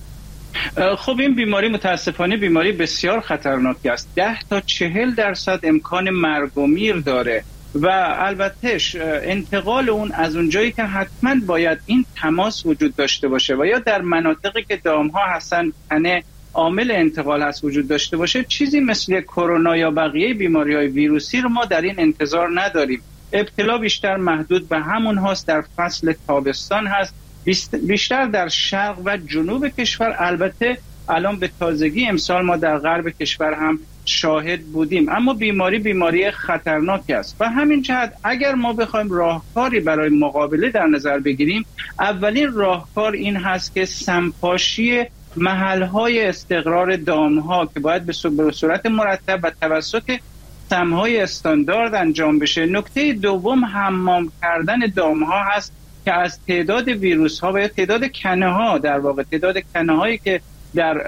خب این بیماری متاسفانه بیماری بسیار خطرناکی است. 10 تا 40% امکان مرگ و میر داره و البته انتقال اون از اونجایی که حتما باید این تماس وجود داشته باشه و یا در مناطقی که دامها هستن کنه عامل انتقال هست وجود داشته باشه، چیزی مثل کرونا یا بقیه بیماری‌های ویروسی رو ما در این انتظار نداریم. ابتلا بیشتر محدود به همون هاست، در فصل تابستان هست، بیشتر در شرق و جنوب کشور. البته الان به تازگی امسال ما در غرب کشور هم شاهد بودیم، اما بیماری خطرناکی است. و همین جهت اگر ما بخوایم راهکاری برای مقابله در نظر بگیریم، اولین راهکار این هست که سمپاشی محل‌های استقرار دام‌ها که باید به صورت مرتب و توسط سمهای استاندارد انجام بشه. نکته دوم حمام کردن دام‌ها هست که از تعداد ویروس ها و یا تعداد کنه ها، در واقع تعداد کنه هایی که در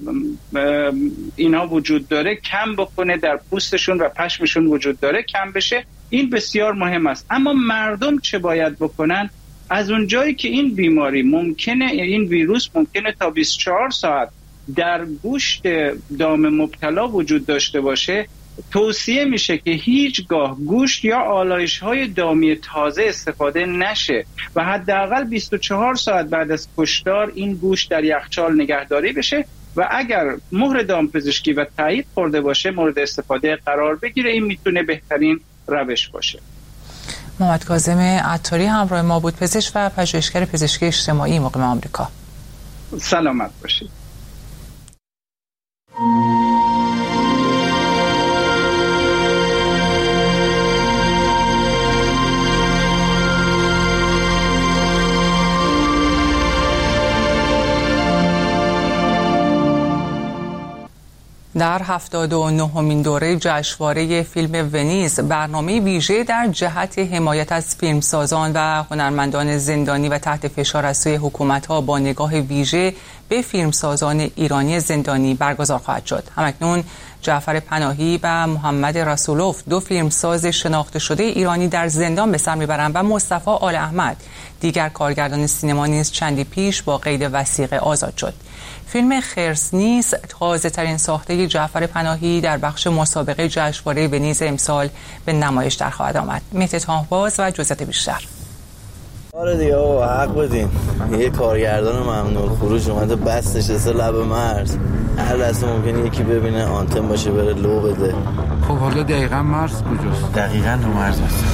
اینها وجود داره کم بکنه، در پوستشون و پشمشون وجود داره کم بشه. این بسیار مهم است. اما مردم چه باید بکنن؟ از اونجایی که این بیماری ممکنه، این ویروس ممکنه تا 24 ساعت در گوشت دام مبتلا وجود داشته باشه، توصیه میشه که هیچگاه گوشت یا آلایش‌های دامی تازه استفاده نشه و حداقل 24 ساعت بعد از کشتار این گوشت در یخچال نگهداری بشه و اگر مهر دامپزشکی و تایید خورده باشه مورد استفاده قرار بگیره. این میتونه بهترین روش باشه. محمد کاظم عطاری همراه ما بود، پزشک و پژوهشگر پزشکی اجتماعی مقیم آمریکا. سلامت باشید. در 79مین دوره جشنواره فیلم ونیز برنامه ویژه در جهت حمایت از فیلمسازان و هنرمندان زندانی و تحت فشار از سوی حکومت‌ها با نگاه ویژه به فیلمسازان ایرانی زندانی برگزار خواهد شد. همکنون جعفر پناهی و محمد رسولوف، دو فیلمساز شناخته شده ایرانی در زندان به سر میبرند و مصطفی آل احمد، دیگر کارگردان سینما نیز چندی پیش با قید وثیقه آزاد شد. فیلم خرس نیز تازه ترین ساخته جعفر پناهی در بخش مسابقه جشنواره ونیز امسال به نمایش در خواهد آمد. مهدی تاهباز و جزئیات بیشتر. آره دیگه آقا حق بدین، یه کارگردان ممنوع خروج اومده بس نشسته لب مرز، هر لحظه ممکنه یکی ببینه آنتن باشه بره لو بده. خب حالا دقیقاً مرز کجاست؟ دقیقاً رو مرز هست.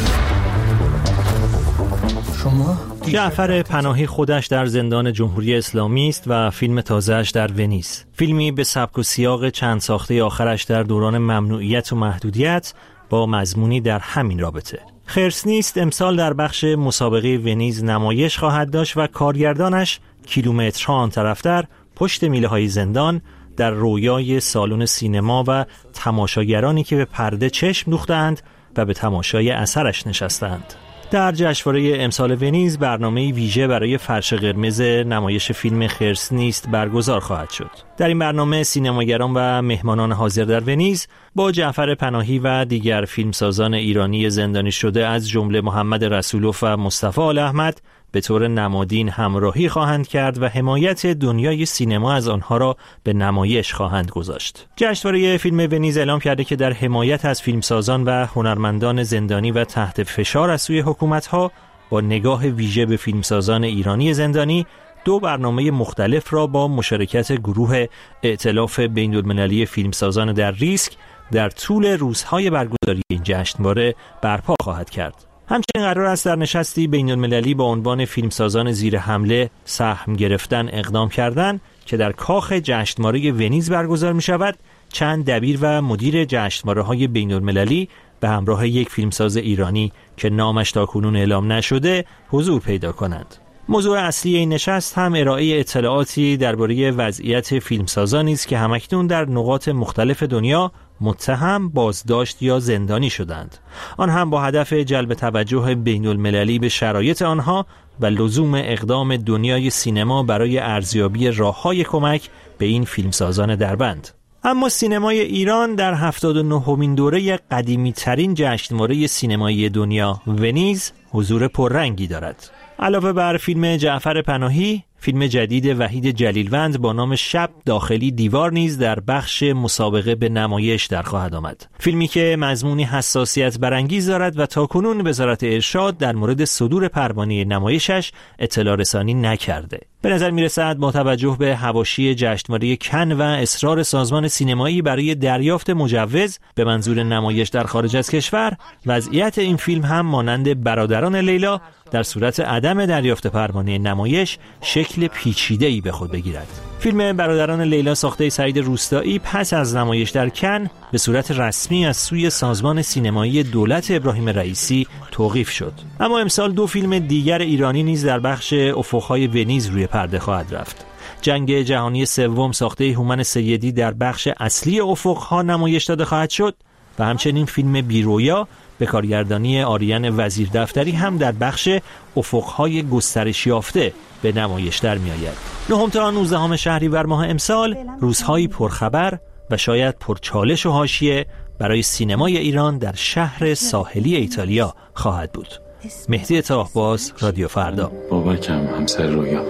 شما؟ جعفر پناهی خودش در زندان جمهوری اسلامی است و فیلم تازه‌اش در ونیز، فیلمی به سبک و سیاق چند ساخته آخرش در دوران ممنوعیت و محدودیت با مضمونی در همین رابطه. خرس نیست امسال در بخش مسابقه ونیز نمایش خواهد داشت و کارگردانش کیلومترها آن طرفتر پشت میله‌های زندان در رویای سالن سینما و تماشاگرانی که به پرده چشم دوختند و به تماشای اثرش نشستند. در جشنواره امسال ونیز برنامه ویژه برای فرش قرمز نمایش فیلم خرس نیست برگزار خواهد شد. در این برنامه سینماگران و مهمانان حاضر در ونیز با جعفر پناهی و دیگر فیلمسازان ایرانی زندانی شده از جمله محمد رسولوف و مصطفی آل احمد به طور نمادین همراهی خواهند کرد و حمایت دنیای سینما از آنها را به نمایش خواهند گذاشت. جشنواره فیلم ونیز اعلام کرده که در حمایت از فیلمسازان و هنرمندان زندانی و تحت فشار از سوی حکومت‌ها با نگاه ویژه به فیلمسازان ایرانی زندانی دو برنامه مختلف را با مشارکت گروه ائتلاف بین‌المللی فیلمسازان در ریسک در طول روزهای برگزاری این جشنواره برپا خواهد کرد. همچنین قرار است در نشستی بین‌المللی با عنوان فیلمسازان زیر حمله سهم گرفتن اقدام کردن که در کاخ جشنواره ونیز برگزار می شود چند دبیر و مدیر جشنواره‌های بین‌المللی به همراه یک فیلمساز ایرانی که نامش تاکنون اعلام نشده حضور پیدا کنند. موضوع اصلی این نشست هم ارائه اطلاعاتی درباره وضعیت فیلمسازانی است که همکنون در نقاط مختلف دنیا متهم، بازداشت یا زندانی شدند. آن هم با هدف جلب توجه بین‌المللی به شرایط آنها و لزوم اقدام دنیای سینما برای ارزیابی راه‌های کمک به این فیلمسازان دربند. اما سینمای ایران در 79مین دوره قدیمی‌ترین جشنواره سینمایی دنیا ونیز حضور پررنگی دارد. علاوه بر فیلم جعفر پناهی، فیلم جدید وحید جلیلوند با نام شب داخلی دیوار نیز در بخش مسابقه به نمایش در خواهد آمد. فیلمی که مضمونی حساسیت برانگیز دارد و تاکنون وزارت ارشاد در مورد صدور پروانه نمایشش اطلاع رسانی نکرده. به نظر می‌رسد با توجه به حواشی جشنواره کن و اصرار سازمان سینمایی برای دریافت مجوز به منظور نمایش در خارج از کشور، وضعیت این فیلم هم مانند برادران لیلا در صورت عدم دریافت پروانه نمایش شکل پیچیده‌ای به خود بگیرد. فیلم برادران لیلا ساخته سعید روستایی پس از نمایش در کن به صورت رسمی از سوی سازمان سینمایی دولت ابراهیم رئیسی توقیف شد. اما امسال دو فیلم دیگر ایرانی نیز در بخش افق‌های ونیز روی پرده خواهد رفت. جنگ جهانی سوم ساخته هومن سیدی در بخش اصلی افق‌ها نمایش داده خواهد شد و همچنین فیلم بیرویا به کارگردانی آریان وزیردفتری هم در بخش افق‌های گسترش یافته به نمایش در می‌آید. 9 تا 19 شهریور ماه امسال روزهایی پرخبر و شاید پرچالش و حاشیه برای سینمای ایران در شهر ساحلی ایتالیا خواهد بود. مهدی تاهباز، رادیو فردا. بابکم همسر رویا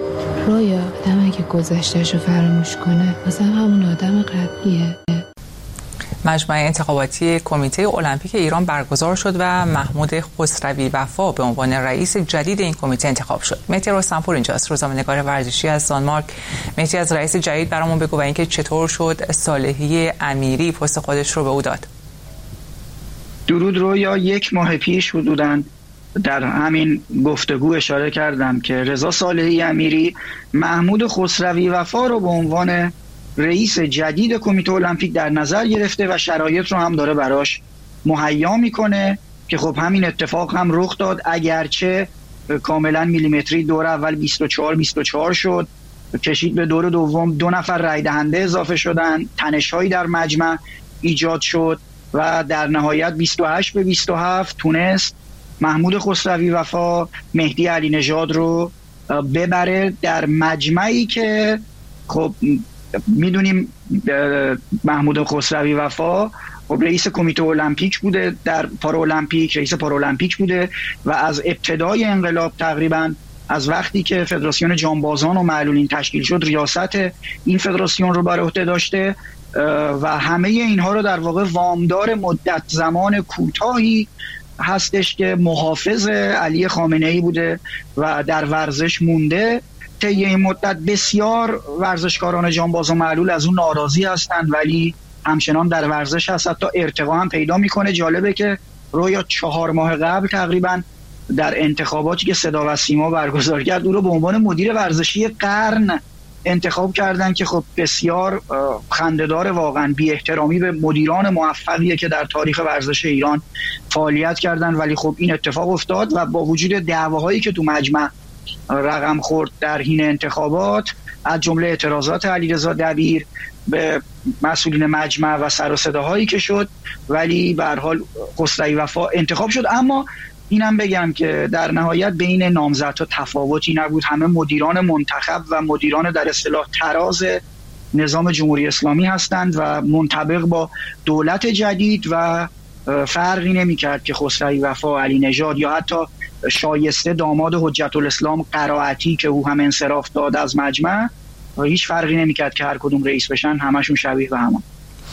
آدم اگه گذشته‌شو فراموش کنه مثلا همون آدم قبلیه. مجمع انتخاباتی کمیته المپیک ایران برگزار شد و محمود خسروی وفا به عنوان رئیس جدید این کمیته انتخاب شد. مهدی رستمپور اینجاست، روزنامه‌نگار ورزشی از دانمارک. مهدی، از رئیس جدید برامون بگو و اینکه چطور شد صالحی امیری پست خودش رو به او داد. درود رویا، 1 ماه پیش حدوداً در همین گفتگو اشاره کردم که رضا صالحی امیری محمود خسروی وفا رو به عنوان رئیس جدید کمیته المپیک در نظر گرفته و شرایط رو هم داره براش مهیا میکنه که خب همین اتفاق هم رخ داد، اگرچه کاملا میلیمتری دور اول 24 شد کشید به دور دوم. 2 نفر رای دهنده اضافه شدن، تنش‌هایی در مجمع ایجاد شد و در نهایت 28-27 تونست محمود خسروی وفا مهدی علی نژاد رو ببره در مجمعی که خب میدونیم محمود خسروی وفا خب رئیس کمیته المپیک بوده، در پارالمپیک رئیس پارالمپیک بوده و از ابتدای انقلاب تقریبا از وقتی که فدراسیون جانبازان و معلولین تشکیل شد ریاست این فدراسیون رو بر عهده داشته و همه اینها رو در واقع وامدار مدت زمان کوتاهی هستش که محافظ علی خامنه‌ای بوده و در ورزش مونده. طی این مدت بسیار ورزشکاران جانباز و معلول از اون ناراضی هستند ولی همچنان در ورزش هست، حتی ارتقا هم پیدا میکنه. جالبه که رویا 4 ماه قبل تقریبا در انتخاباتی که صدا و سیما برگزار کرد او رو به عنوان مدیر ورزشی قرن انتخاب کردن که خب بسیار خنده‌دار، واقعا بی احترامی به مدیران موفقیه که در تاریخ ورزش ایران فعالیت کردن. ولی خب این اتفاق افتاد و با وجود دعواهایی که تو مجمع رقم خورد در حین انتخابات، از جمله اعتراضات علیرضا دبیر به مسئولین مجمع و سر و صداهایی که شد، ولی به هر حال خسروی وفا انتخاب شد. اما اینم بگم که در نهایت بین نامزدها تفاوتی نبود، همه مدیران منتخب و مدیران در اصطلاح تراز نظام جمهوری اسلامی هستند و منطبق با دولت جدید و فرقی نمی‌کرد که خسروی وفا، علی نژاد یا حتی شایسته داماد حجت الاسلام قرائتی که او هم انصراف داد از مجمع، هیچ فرقی نمی‌کرد که هر کدوم رئیس بشن، همشون شبیه به هم.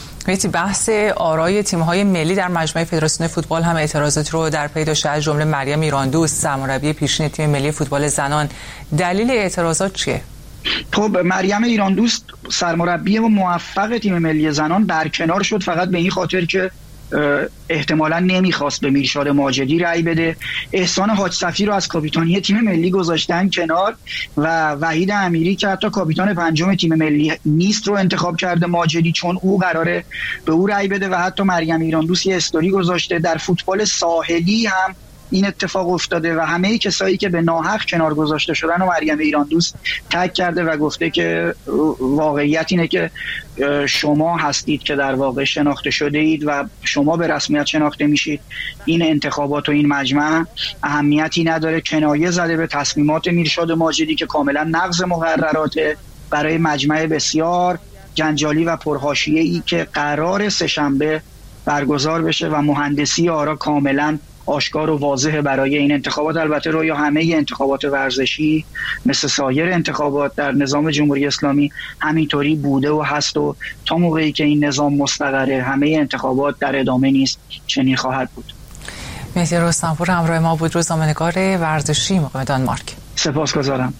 بحث آرای تیم‌های ملی در مجمع فدراسیون فوتبال هم اعتراضات رو در پی داشته، از جمله مریم ایراندوست سرمربی پیشین تیم ملی فوتبال زنان. دلیل اعتراضات چیه؟ خب مریم ایراندوست سرمربی و موفق تیم ملی زنان برکنار شد فقط به این خاطر که احتمالاً نمیخواست به میرشاد ماجدی رأی بده. احسان حاج صفی رو از کاپیتانی تیم ملی گذاشتن کنار و وحید امیری که حتی کاپیتان 5 تیم ملی نیست رو انتخاب کرده ماجدی، چون او قراره به او رأی بده. و حتی مریم ایراندوست یه استوری گذاشته در فوتبال ساحلی هم این اتفاق افتاده و همه کسایی که به ناحق کنار گذاشته شدن و مریم ایراندوست تگ کرده و گفته که واقعیت اینه که شما هستید که در واقع شناخته شده اید و شما به رسمیت شناخته میشید. این انتخابات و این مجمع اهمیتی نداره. کنایه زده به تصمیمات میرشاد ماجدی که کاملا نقض مقرراته برای مجمع بسیار جنجالی و پرحاشیه‌ای که قرار سه‌شنبه برگزار بشه و مهندسی آرا کاملا آشکار و واضحه برای این انتخابات. البته رویا همه انتخابات ورزشی مثل سایر انتخابات در نظام جمهوری اسلامی همینطوری بوده و هست و تا موقعی که این نظام مستقره همه انتخابات در ادامه نیست چنین خواهد بود. مهدی رستمپور همراه ما بود، روزنامه‌نگار ورزشی مقیم دانمارک. سپاسگزارم.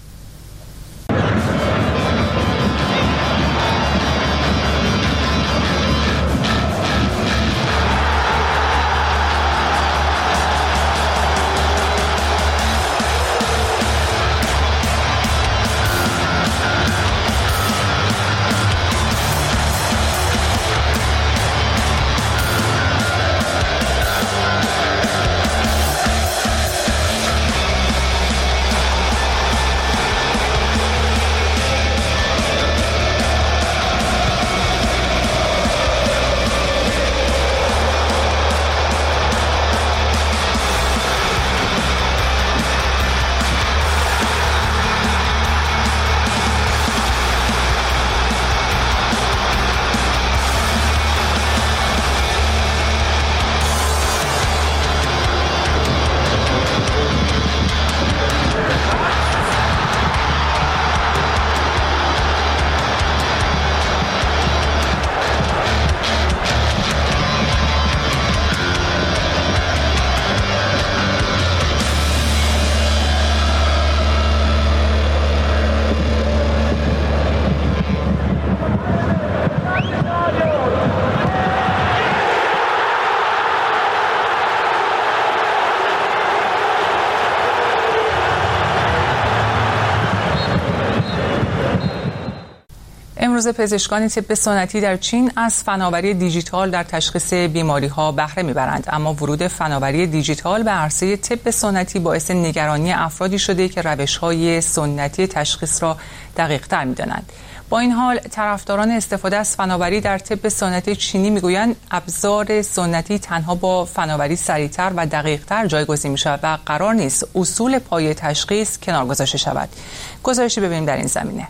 هنوز پزشکان طب سنتی در چین از فناوری دیجیتال در تشخیص بیماری‌ها بهره می‌برند، اما ورود فناوری دیجیتال به عرصه طب سنتی باعث نگرانی افرادی شده که روش‌های سنتی تشخیص را دقیق‌تر می‌دانند. با این حال طرفداران استفاده از فناوری در طب سنتی چینی میگویند ابزار سنتی تنها با فناوری سریعتر و دقیقتر جایگزین میشود و قرار نیست اصول پایه تشخیص کنار گذاشته شود. گزارشی ببینیم در این زمینه.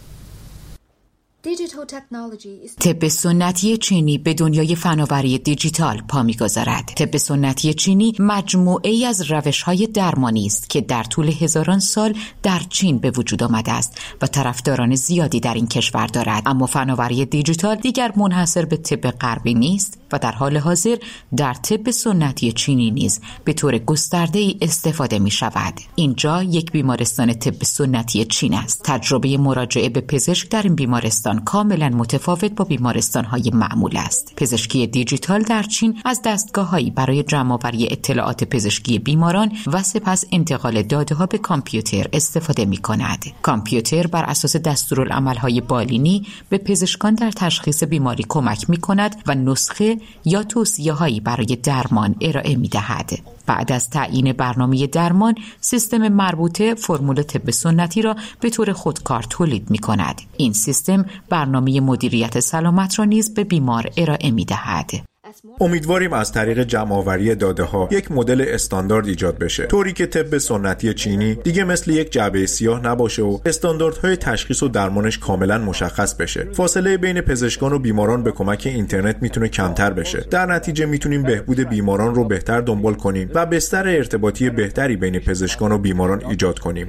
طب سنتی چینی به دنیای فناوری دیجیتال پا می‌گذارد. طب سنتی چینی مجموعه‌ای از روش‌های درمانی است که در طول هزاران سال در چین به وجود آمده است و طرفداران زیادی در این کشور دارد. اما فناوری دیجیتال دیگر منحصر به طب غربی نیست و در حال حاضر در طب سنتی چینی نیز به طور گسترده‌ای استفاده می‌شود. اینجا یک بیمارستان طب سنتی چین است. تجربه مراجعه به پزشک در این بیمارستان کاملا متفاوت با بیمارستان‌های معمول است. پزشکی دیجیتال در چین از دستگاه‌هایی برای جمع‌آوری اطلاعات پزشکی بیماران و سپس انتقال داده‌ها به کامپیوتر استفاده می‌کند. کامپیوتر بر اساس دستورالعمل‌های بالینی به پزشکان در تشخیص بیماری کمک می‌کند و نسخه یا توصیه‌هایی برای درمان ارائه می‌دهد. بعد از تعیین برنامه درمان، سیستم مربوطه فرمول طب سنتی را به طور خودکار تولید می‌کند. این سیستم برنامه مدیریت سلامت را نیز به بیمار ارائه می‌دهد. امیدواریم از طریق جمع‌آوری داده‌ها یک مدل استاندارد ایجاد بشه، طوری که طب سنتی چینی دیگه مثل یک جعبه سیاه نباشه و استانداردهای تشخیص و درمانش کاملا مشخص بشه. فاصله بین پزشکان و بیماران به کمک اینترنت میتونه کمتر بشه. در نتیجه میتونیم بهبود بیماران رو بهتر دنبال کنیم و بستر ارتباطی بهتری بین پزشکان و بیماران ایجاد کنیم.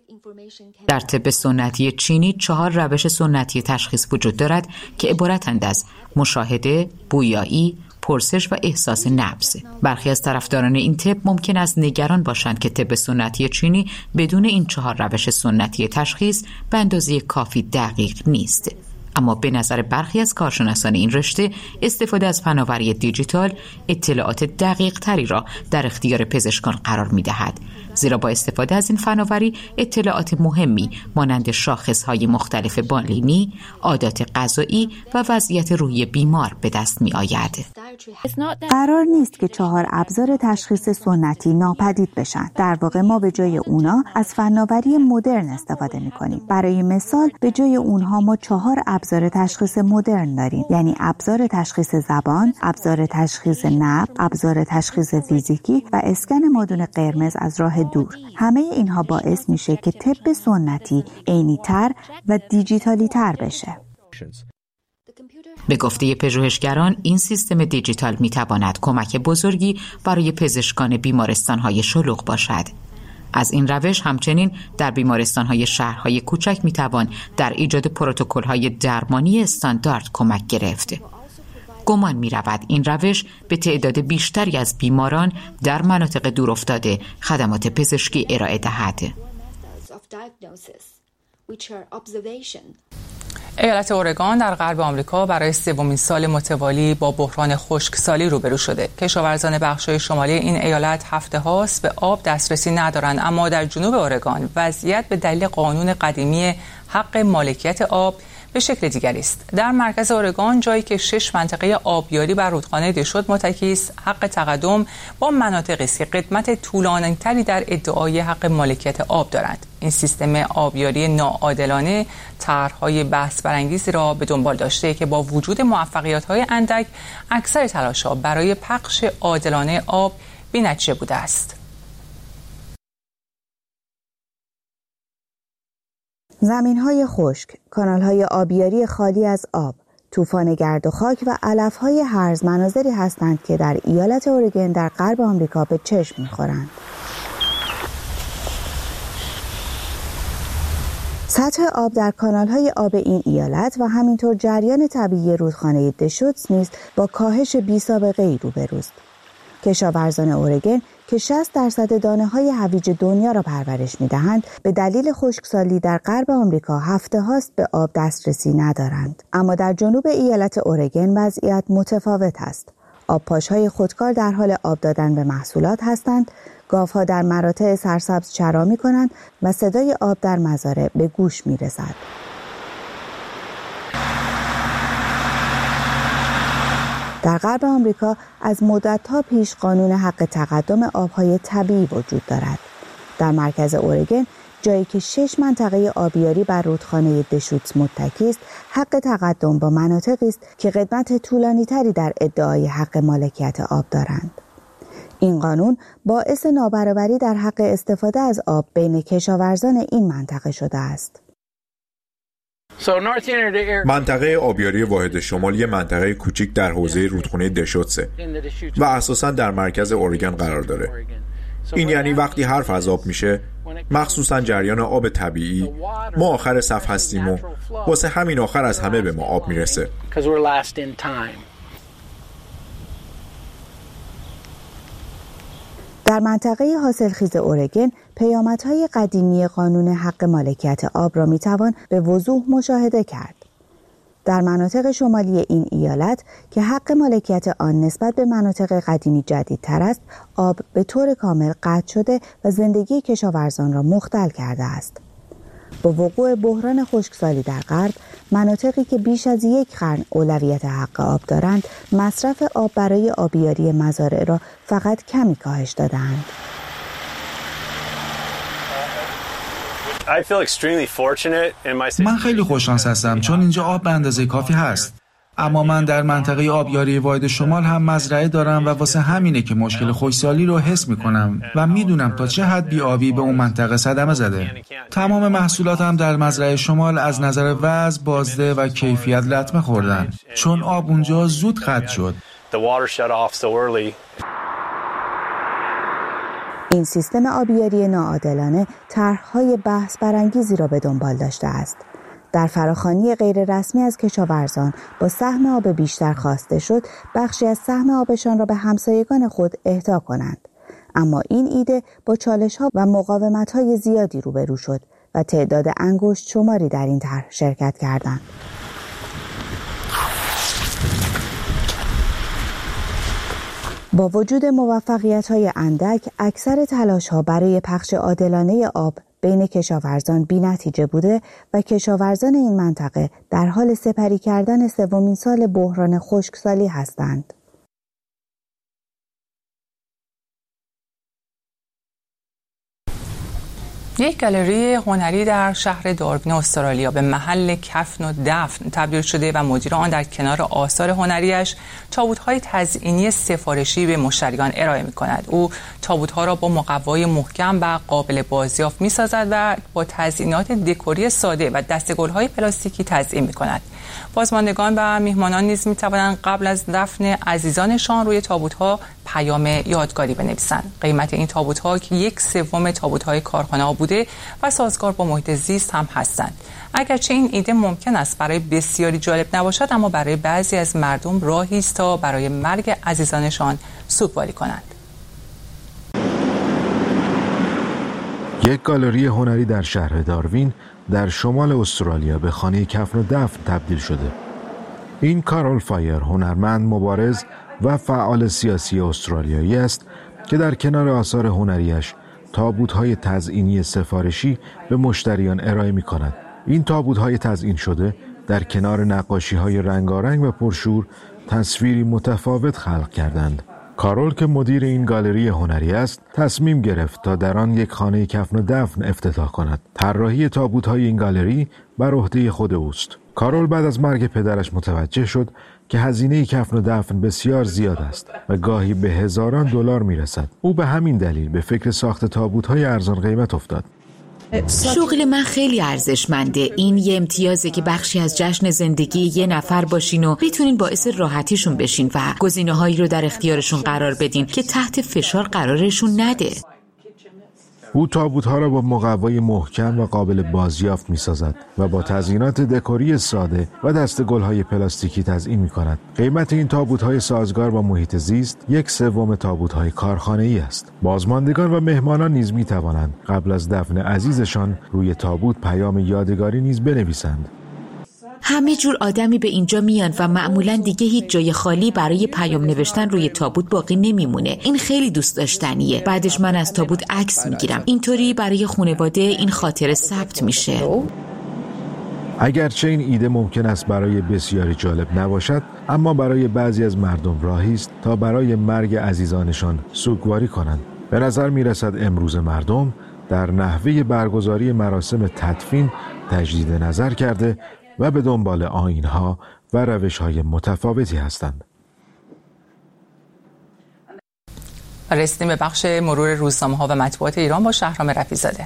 در طب سنتی چینی 4 روش سنتی تشخیص وجود دارد که عبارتند از مشاهده، بویایی، پرسش و احساس نبض. برخی از طرفداران این طب ممکن است نگران باشند که طب سنتی چینی بدون این 4 روش سنتی تشخیص به اندازه کافی دقیق نیست. اما به نظر برخی از کارشناسان این رشته، استفاده از فناوری دیجیتال اطلاعات دقیق تری را در اختیار پزشکان قرار می دهد. زیرا با استفاده از این فناوری اطلاعات مهمی مانند شاخصهای مختلف بالینی، عادات غذایی و وضعیت روحی بیمار به دست می آید. قرار نیست که 4 ابزار تشخیص سنتی ناپدید بشن. در واقع ما به جای اونا از فناوری مدرن استفاده می کنیم. برای مثال به جای اونها ما 4 ابزار تشخیص مدرن داریم، یعنی ابزار تشخیص زبان، ابزار تشخیص نبض، ابزار تشخیص فیزیکی و اسکن مادون قرمز از راه دور. همه اینها باعث میشه که طب سنتی عینی‌تر و دیجیتالی‌تر بشه. به گفته پژوهشگران، این سیستم دیجیتال میتواند کمک بزرگی برای پزشکان بیمارستان‌های شلوغ باشد. از این روش همچنین در بیمارستان‌های شهرهای کوچک میتوان در ایجاد پروتکل‌های درمانی استاندارد کمک گرفت. گمان می‌رود این روش به تعداد بیشتری از بیماران در مناطق دورافتاده خدمات پزشکی ارائه دهد. ایالت اورگان در غرب آمریکا برای 3مین سال متوالی با بحران خشکسالی روبرو شده. کشاورزان بخش‌های شمالی این ایالت هفته هاست به آب دسترسی ندارند، اما در جنوب اورگان وضعیت به دلیل قانون قدیمی حق مالکیت آب به شکل دیگری است. در مرکز اورگان، جایی که 6 منطقه آبیاری بر رودخانه دیشود متکی است، حق تقدم با مناطقی است که قدمت طولانی‌تری در ادعای حق مالکیت آب دارند. این سیستم آبیاری ناعادلانه طرح‌های بحث برانگیزی را به دنبال داشته که با وجود موفقیت‌های اندک، اکثر تلاش‌ها برای پخش عادلانه آب بی‌نتیجه بوده است. زمین‌های خشک، کانال‌های آبیاری خالی از آب، طوفان گرد و خاک و علف‌های هرز مناظری هستند که در ایالت اورگان در غرب آمریکا به چشم می‌خورند. سطح آب در کانال‌های آب این ایالت و همینطور جریان طبیعی رودخانه دشوتس نیز با کاهش بی‌سابقه‌ای روبروست. کشاورزان اورگان که 60% دانه‌های هویج دنیا را پرورش می‌دهند، به دلیل خشکسالی در غرب آمریکا هفته هاست به آب دسترسی ندارند. اما در جنوب ایالت اورگان وضعیت متفاوت است. آبپاش‌های خودکار در حال آب دادن به محصولات هستند، گاوها در مراتع سرسبز چرا می‌کنند و صدای آب در مزارع به گوش می‌رسد. در غرب آمریکا از مدت‌ها پیش قانون حق تقدم آب‌های طبیعی وجود دارد. در مرکز اورگن، جایی که 6 منطقه آبیاری بر رودخانه دشوتس متکی است، حق تقدم با مناطقی است که قدمت طولانی‌تری در ادعای حق مالکیت آب دارند. این قانون باعث نابرابری در حق استفاده از آب بین کشاورزان این منطقه شده است. منطقه آبیاری واحد شمال یک منطقه کوچک در حوزه رودخانه دشوتس و اساساً در مرکز اورگن قرار داره. این یعنی وقتی حرف از آب میشه، مخصوصاً جریان آب طبیعی، ما آخر صف هستیم و واسه همین آخر از همه به ما آب میرسه. در منطقه حاصلخیز اورگن، پیامدهای قدیمی قانون حق مالکیت آب را میتوان به وضوح مشاهده کرد. در مناطق شمالی این ایالت که حق مالکیت آن نسبت به مناطق قدیمی جدیدتر است، آب به طور کامل قطع شده و زندگی کشاورزان را مختل کرده است. با وقوع بحران خشکسالی در غرب، مناطقی که بیش از 1 قرن اولویت حق آب دارند، مصرف آب برای آبیاری مزارع را فقط کمی کاهش دادند. من خیلی خوششانس هستم چون اینجا آب به اندازه کافی هست. اما من در منطقه آبیاری واحد شمال هم مزرعه دارم و واسه همینه که مشکل خشکسالی رو حس میکنم و میدونم تا چه حد بی‌آبی به اون منطقه صدمه زده. تمام محصولاتم در مزرعه شمال از نظر وزن، بازده و کیفیت لطمه خوردن چون آب اونجا زود قطع شد. این سیستم آبیاری ناعادلانه طرح‌های بحث برانگیزی را به دنبال داشته است. در فراخوانی غیر رسمی از کشاورزان با سهم آب بیشتر خواسته شد بخشی از سهم آبشان را به همسایگان خود اهدا کنند. اما این ایده با چالش‌ها و مقاومت‌های زیادی روبرو شد و تعداد انگشت شماری در این طرح شرکت کردند. با وجود موفقیت‌های اندک، اکثر تلاش‌ها برای پخش عادلانه آب بین کشاورزان بی‌نتیجه بوده و کشاورزان این منطقه در حال سپری کردن 3مین سال بحران خشکسالی هستند. یک گالری هنری در شهر داروین استرالیا به محل کفن و دفن تبدیل شده و مدیر آن در کنار آثار هنریش تابوت‌های تزئینی سفارشی به مشتریان ارائه می‌کند. او تابوت‌ها را با مقوای محکم و قابل بازیافت می‌سازد و با تزئینات دکوری ساده و دسته‌گل‌های پلاستیکی تزئین می‌کند. بازماندگان و میهمانان نیز می‌توانند قبل از دفن عزیزانشان روی تابوت‌ها پیام یادگاری بنویسند. قیمت این تابوت‌ها که 1/3 تابوت‌های کارخانه‌ها بوده و سازگار با محیط زیست هم هستند. اگرچه این ایده ممکن است برای بسیاری جالب نباشد، اما برای بعضی از مردم راهی است تا برای مرگ عزیزانشان سوگواری کنند. یک گالری هنری در شهر داروین در شمال استرالیا به خانه کفن و دفن تبدیل شده. این کارول فایر هنرمند مبارز و فعال سیاسی استرالیایی است که در کنار آثار هنریش تابوت‌های تزئینی سفارشی به مشتریان ارائه می‌کند. این تابوت‌های تزئین شده در کنار نقاشی‌های رنگارنگ و پرشور تصویری متفاوت خلق کردند. کارول که مدیر این گالری هنری است، تصمیم گرفت تا در آن یک خانه کفن و دفن افتتاح کند. طراحی تابوت‌های این گالری بر عهده خود اوست. کارول بعد از مرگ پدرش متوجه شد که هزینه کفن و دفن بسیار زیاد است و گاهی به هزاران دلار میرسد. او به همین دلیل به فکر ساخت تابوت‌های ارزان قیمت افتاد. شغل من خیلی ارزشمنده. این یه امتیازه که بخشی از جشن زندگی یه نفر باشین و بتونین باعث راحتیشون بشین و گزینه‌هایی رو در اختیارشون قرار بدین که تحت فشار قرارشون نده. او تابوت‌ها را با مقوای محکم و قابل بازیافت می‌سازد و با تزیینات دکوری ساده و دسته‌گل‌های پلاستیکی تزیین می‌کند. قیمت این تابوت‌های سازگار با محیط زیست 1/3 تابوت‌های کارخانه‌ای است. بازماندگان و مهمانان نیز می‌توانند قبل از دفن عزیزشان روی تابوت پیام یادگاری نیز بنویسند. همه جور آدمی به اینجا میان و معمولاً دیگه هیچ جای خالی برای پیام نوشتن روی تابوت باقی نمیمونه. این خیلی دوست داشتنیه. بعدش من از تابوت عکس میگیرم. اینطوری برای خانواده این خاطره ثبت میشه. اگرچه این ایده ممکن است برای بسیاری جالب نباشد، اما برای بعضی از مردم راهی است تا برای مرگ عزیزانشان سوگواری کنند. به نظر می رسد امروز مردم در نحوه برگزاری مراسم تدفین تجدید نظر کرده و به دنبال آیین‌ها و روش‌های متفاوتی هستند. رسیدیم به بخش مرور روزنامه‌ها و مطبوعات ایران با شهرام رفیع‌زاده.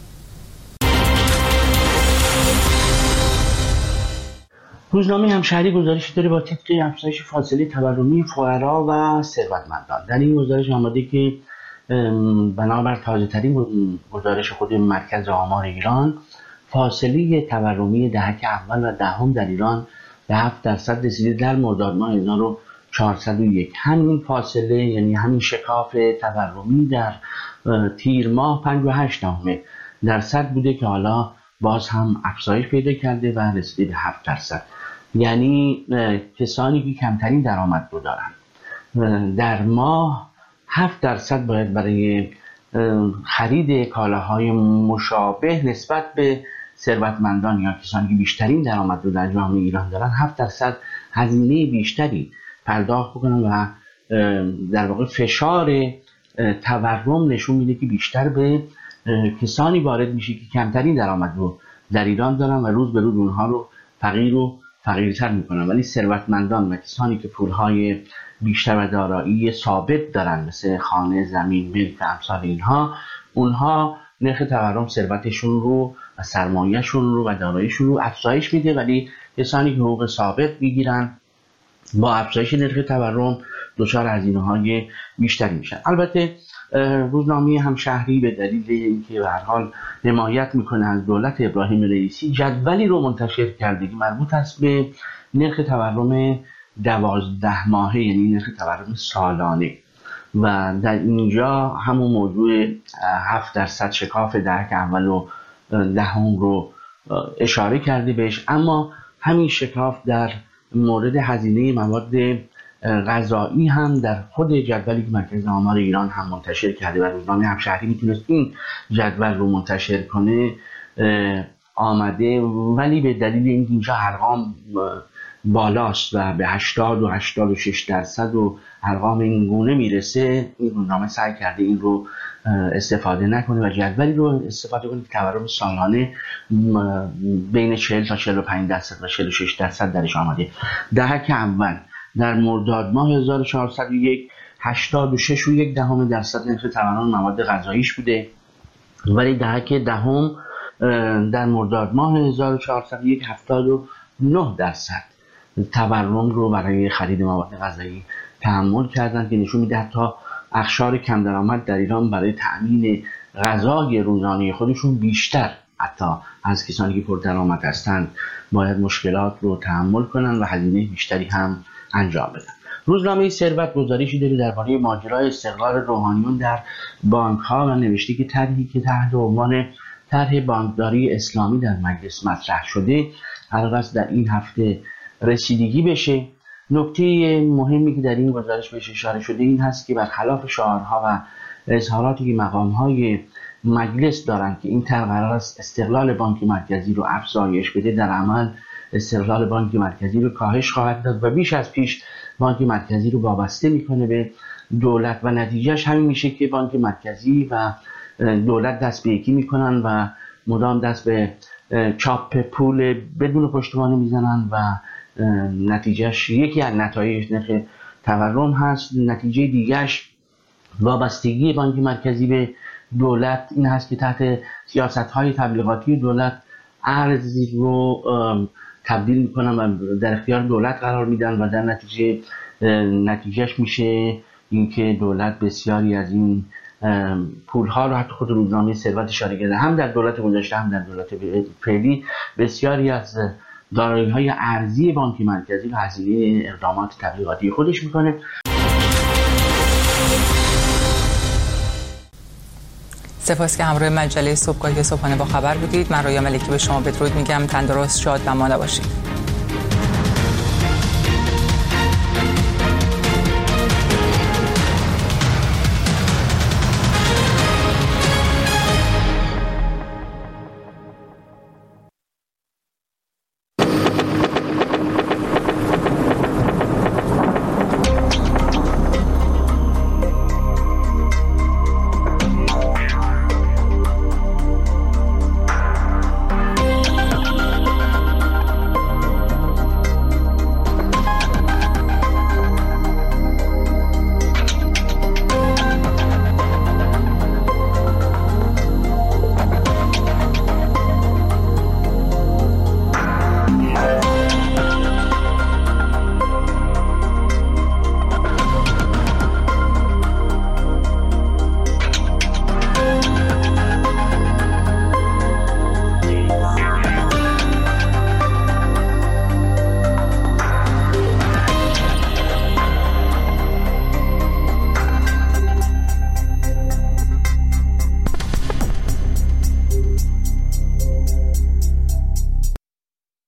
روزنامه همشهری گزارشی داره با تیتر افزایش فاصله تورمی فقرا و ثروتمندان. در این گزارش آمده که بنابر تازه‌ترین گزارش خود مرکز آمار ایران، فاصله تورمی دهک اول و دهم در ایران به 7% رسیده در مرداد ماه 1401. همین فاصله، یعنی همین شکاف تورمی در تیر ماه 5.8% بوده که حالا باز هم افزایش پیدا کرده و رسیده به 7%. یعنی کسانی که کمترین درآمد رو دارن در ماه 7% باید برای خرید کالاهای مشابه نسبت به ثروتمندان یا کسانی که بیشترین درآمد رو در جامعه ایران دارن 7% هزینه بیشتری پرداخت بکنن و در واقع فشار تورم نشون میده که بیشتر به کسانی وارد میشه که کمترین درآمد رو در ایران دارن و روز به روز اونها رو فقیرتر میکنن، ولی ثروتمندان و کسانی که پولهای بیشتر و دارایی ثابت دارن مثل خانه، زمین، ملک و امثال اینها، اونها نرخ تورم ثروتشون رو و سرمایه‌شون رو و داراییشون رو افزایش میده، ولی کسانی که حقوق ثابت میگیرن با افزایش نرخ تورم دچار هزینه‌های بیشتری میشن. البته روزنامه همشهری به دلیل اینکه به هر حال حمایت میکنه از دولت ابراهیم رئیسی جدولی رو منتشر کرده که مربوط است به نرخ تورم 12 ماهه، یعنی نرخ تورم سالانه، و در اینجا همون موضوع 7% شکاف دهک اول و دهم رو اشاره کرده بهش. اما همین شکاف در مورد هزینه مواد غذایی هم در خود جدولی که مرکز آمار ایران هم منتشر کرده و روزنامه همشهری میتونست این جدول رو منتشر کنه آمده، ولی به دلیل اینکه اینجا ارقام بالاست و به 80 و 86% و ارقام این گونه میرسه، این روزنامه سعی کرده این رو استفاده نکنه و جدولی رو استفاده کنه که تورم سالانه بین 40 تا 45% و 46% درش آمده. دهک اول در مرداد ماه 1401 86.1% نرخ تورم مواد غذاییش بوده، ولی دهک دهم در مرداد ماه 1401 79% تورم رو برای خرید مواد غذایی تحمل کردن، که نشون میده حتی اقشار کم درآمد در ایران برای تأمین غذای روزانه خودشون بیشتر حتی از کسانی که پردرآمد هستند باید مشکلات رو تحمل کنن و هزینه بیشتری هم انجام بدن. روزنامه ثروت گزارشی داره درباره ماجرای استقلال روحانیون در بانک‌ها و نوشته که طرحی که تحت عنوان طرح بانکداری اسلامی در مجلس مطرح شده قرار است در این هفته رسیدگی بشه. نکته مهمی که در این گزارش بهش اشاره شده این هست که برخلاف شعارها و اظهاراتی که مقام‌های مجلس دارند که این طرح قرار است استقلال بانک مرکزی رو افزایش بده، در عمل استقلال بانک مرکزی رو کاهش خواهد داد و بیش از پیش بانک مرکزی رو وابسته میکنه به دولت و نتیجهش همین میشه که بانک مرکزی و دولت دست به یکی میکنن و مدام دست به چاپ پول بدون پشتوانه میزنن و نتیجهش یکی از نتایج نرخ تورم هست. نتیجه دیگرش وابستگی بانک مرکزی به دولت این هست که تحت سیاست‌های تبلیغاتی دولت ارز رو تبدیل میکنن و در اختیار دولت قرار میدن و در نتیجهش میشه اینکه دولت بسیاری از این پولها رو، حتی خود روزنامه ثروت اشاره کرده، هم در دولت گذشته هم در دولت فعلی بسیاری از دارایی‌های ارزی بانک مرکزی و هزینه اقدامات تبلیغاتی خودش میکنه. سپاس که همراه مجله صبحگاهی صبحانه با خبر بودید. من رویا ملکی به شما بدرود میگم. تندرست، شاد و ماندار باشید.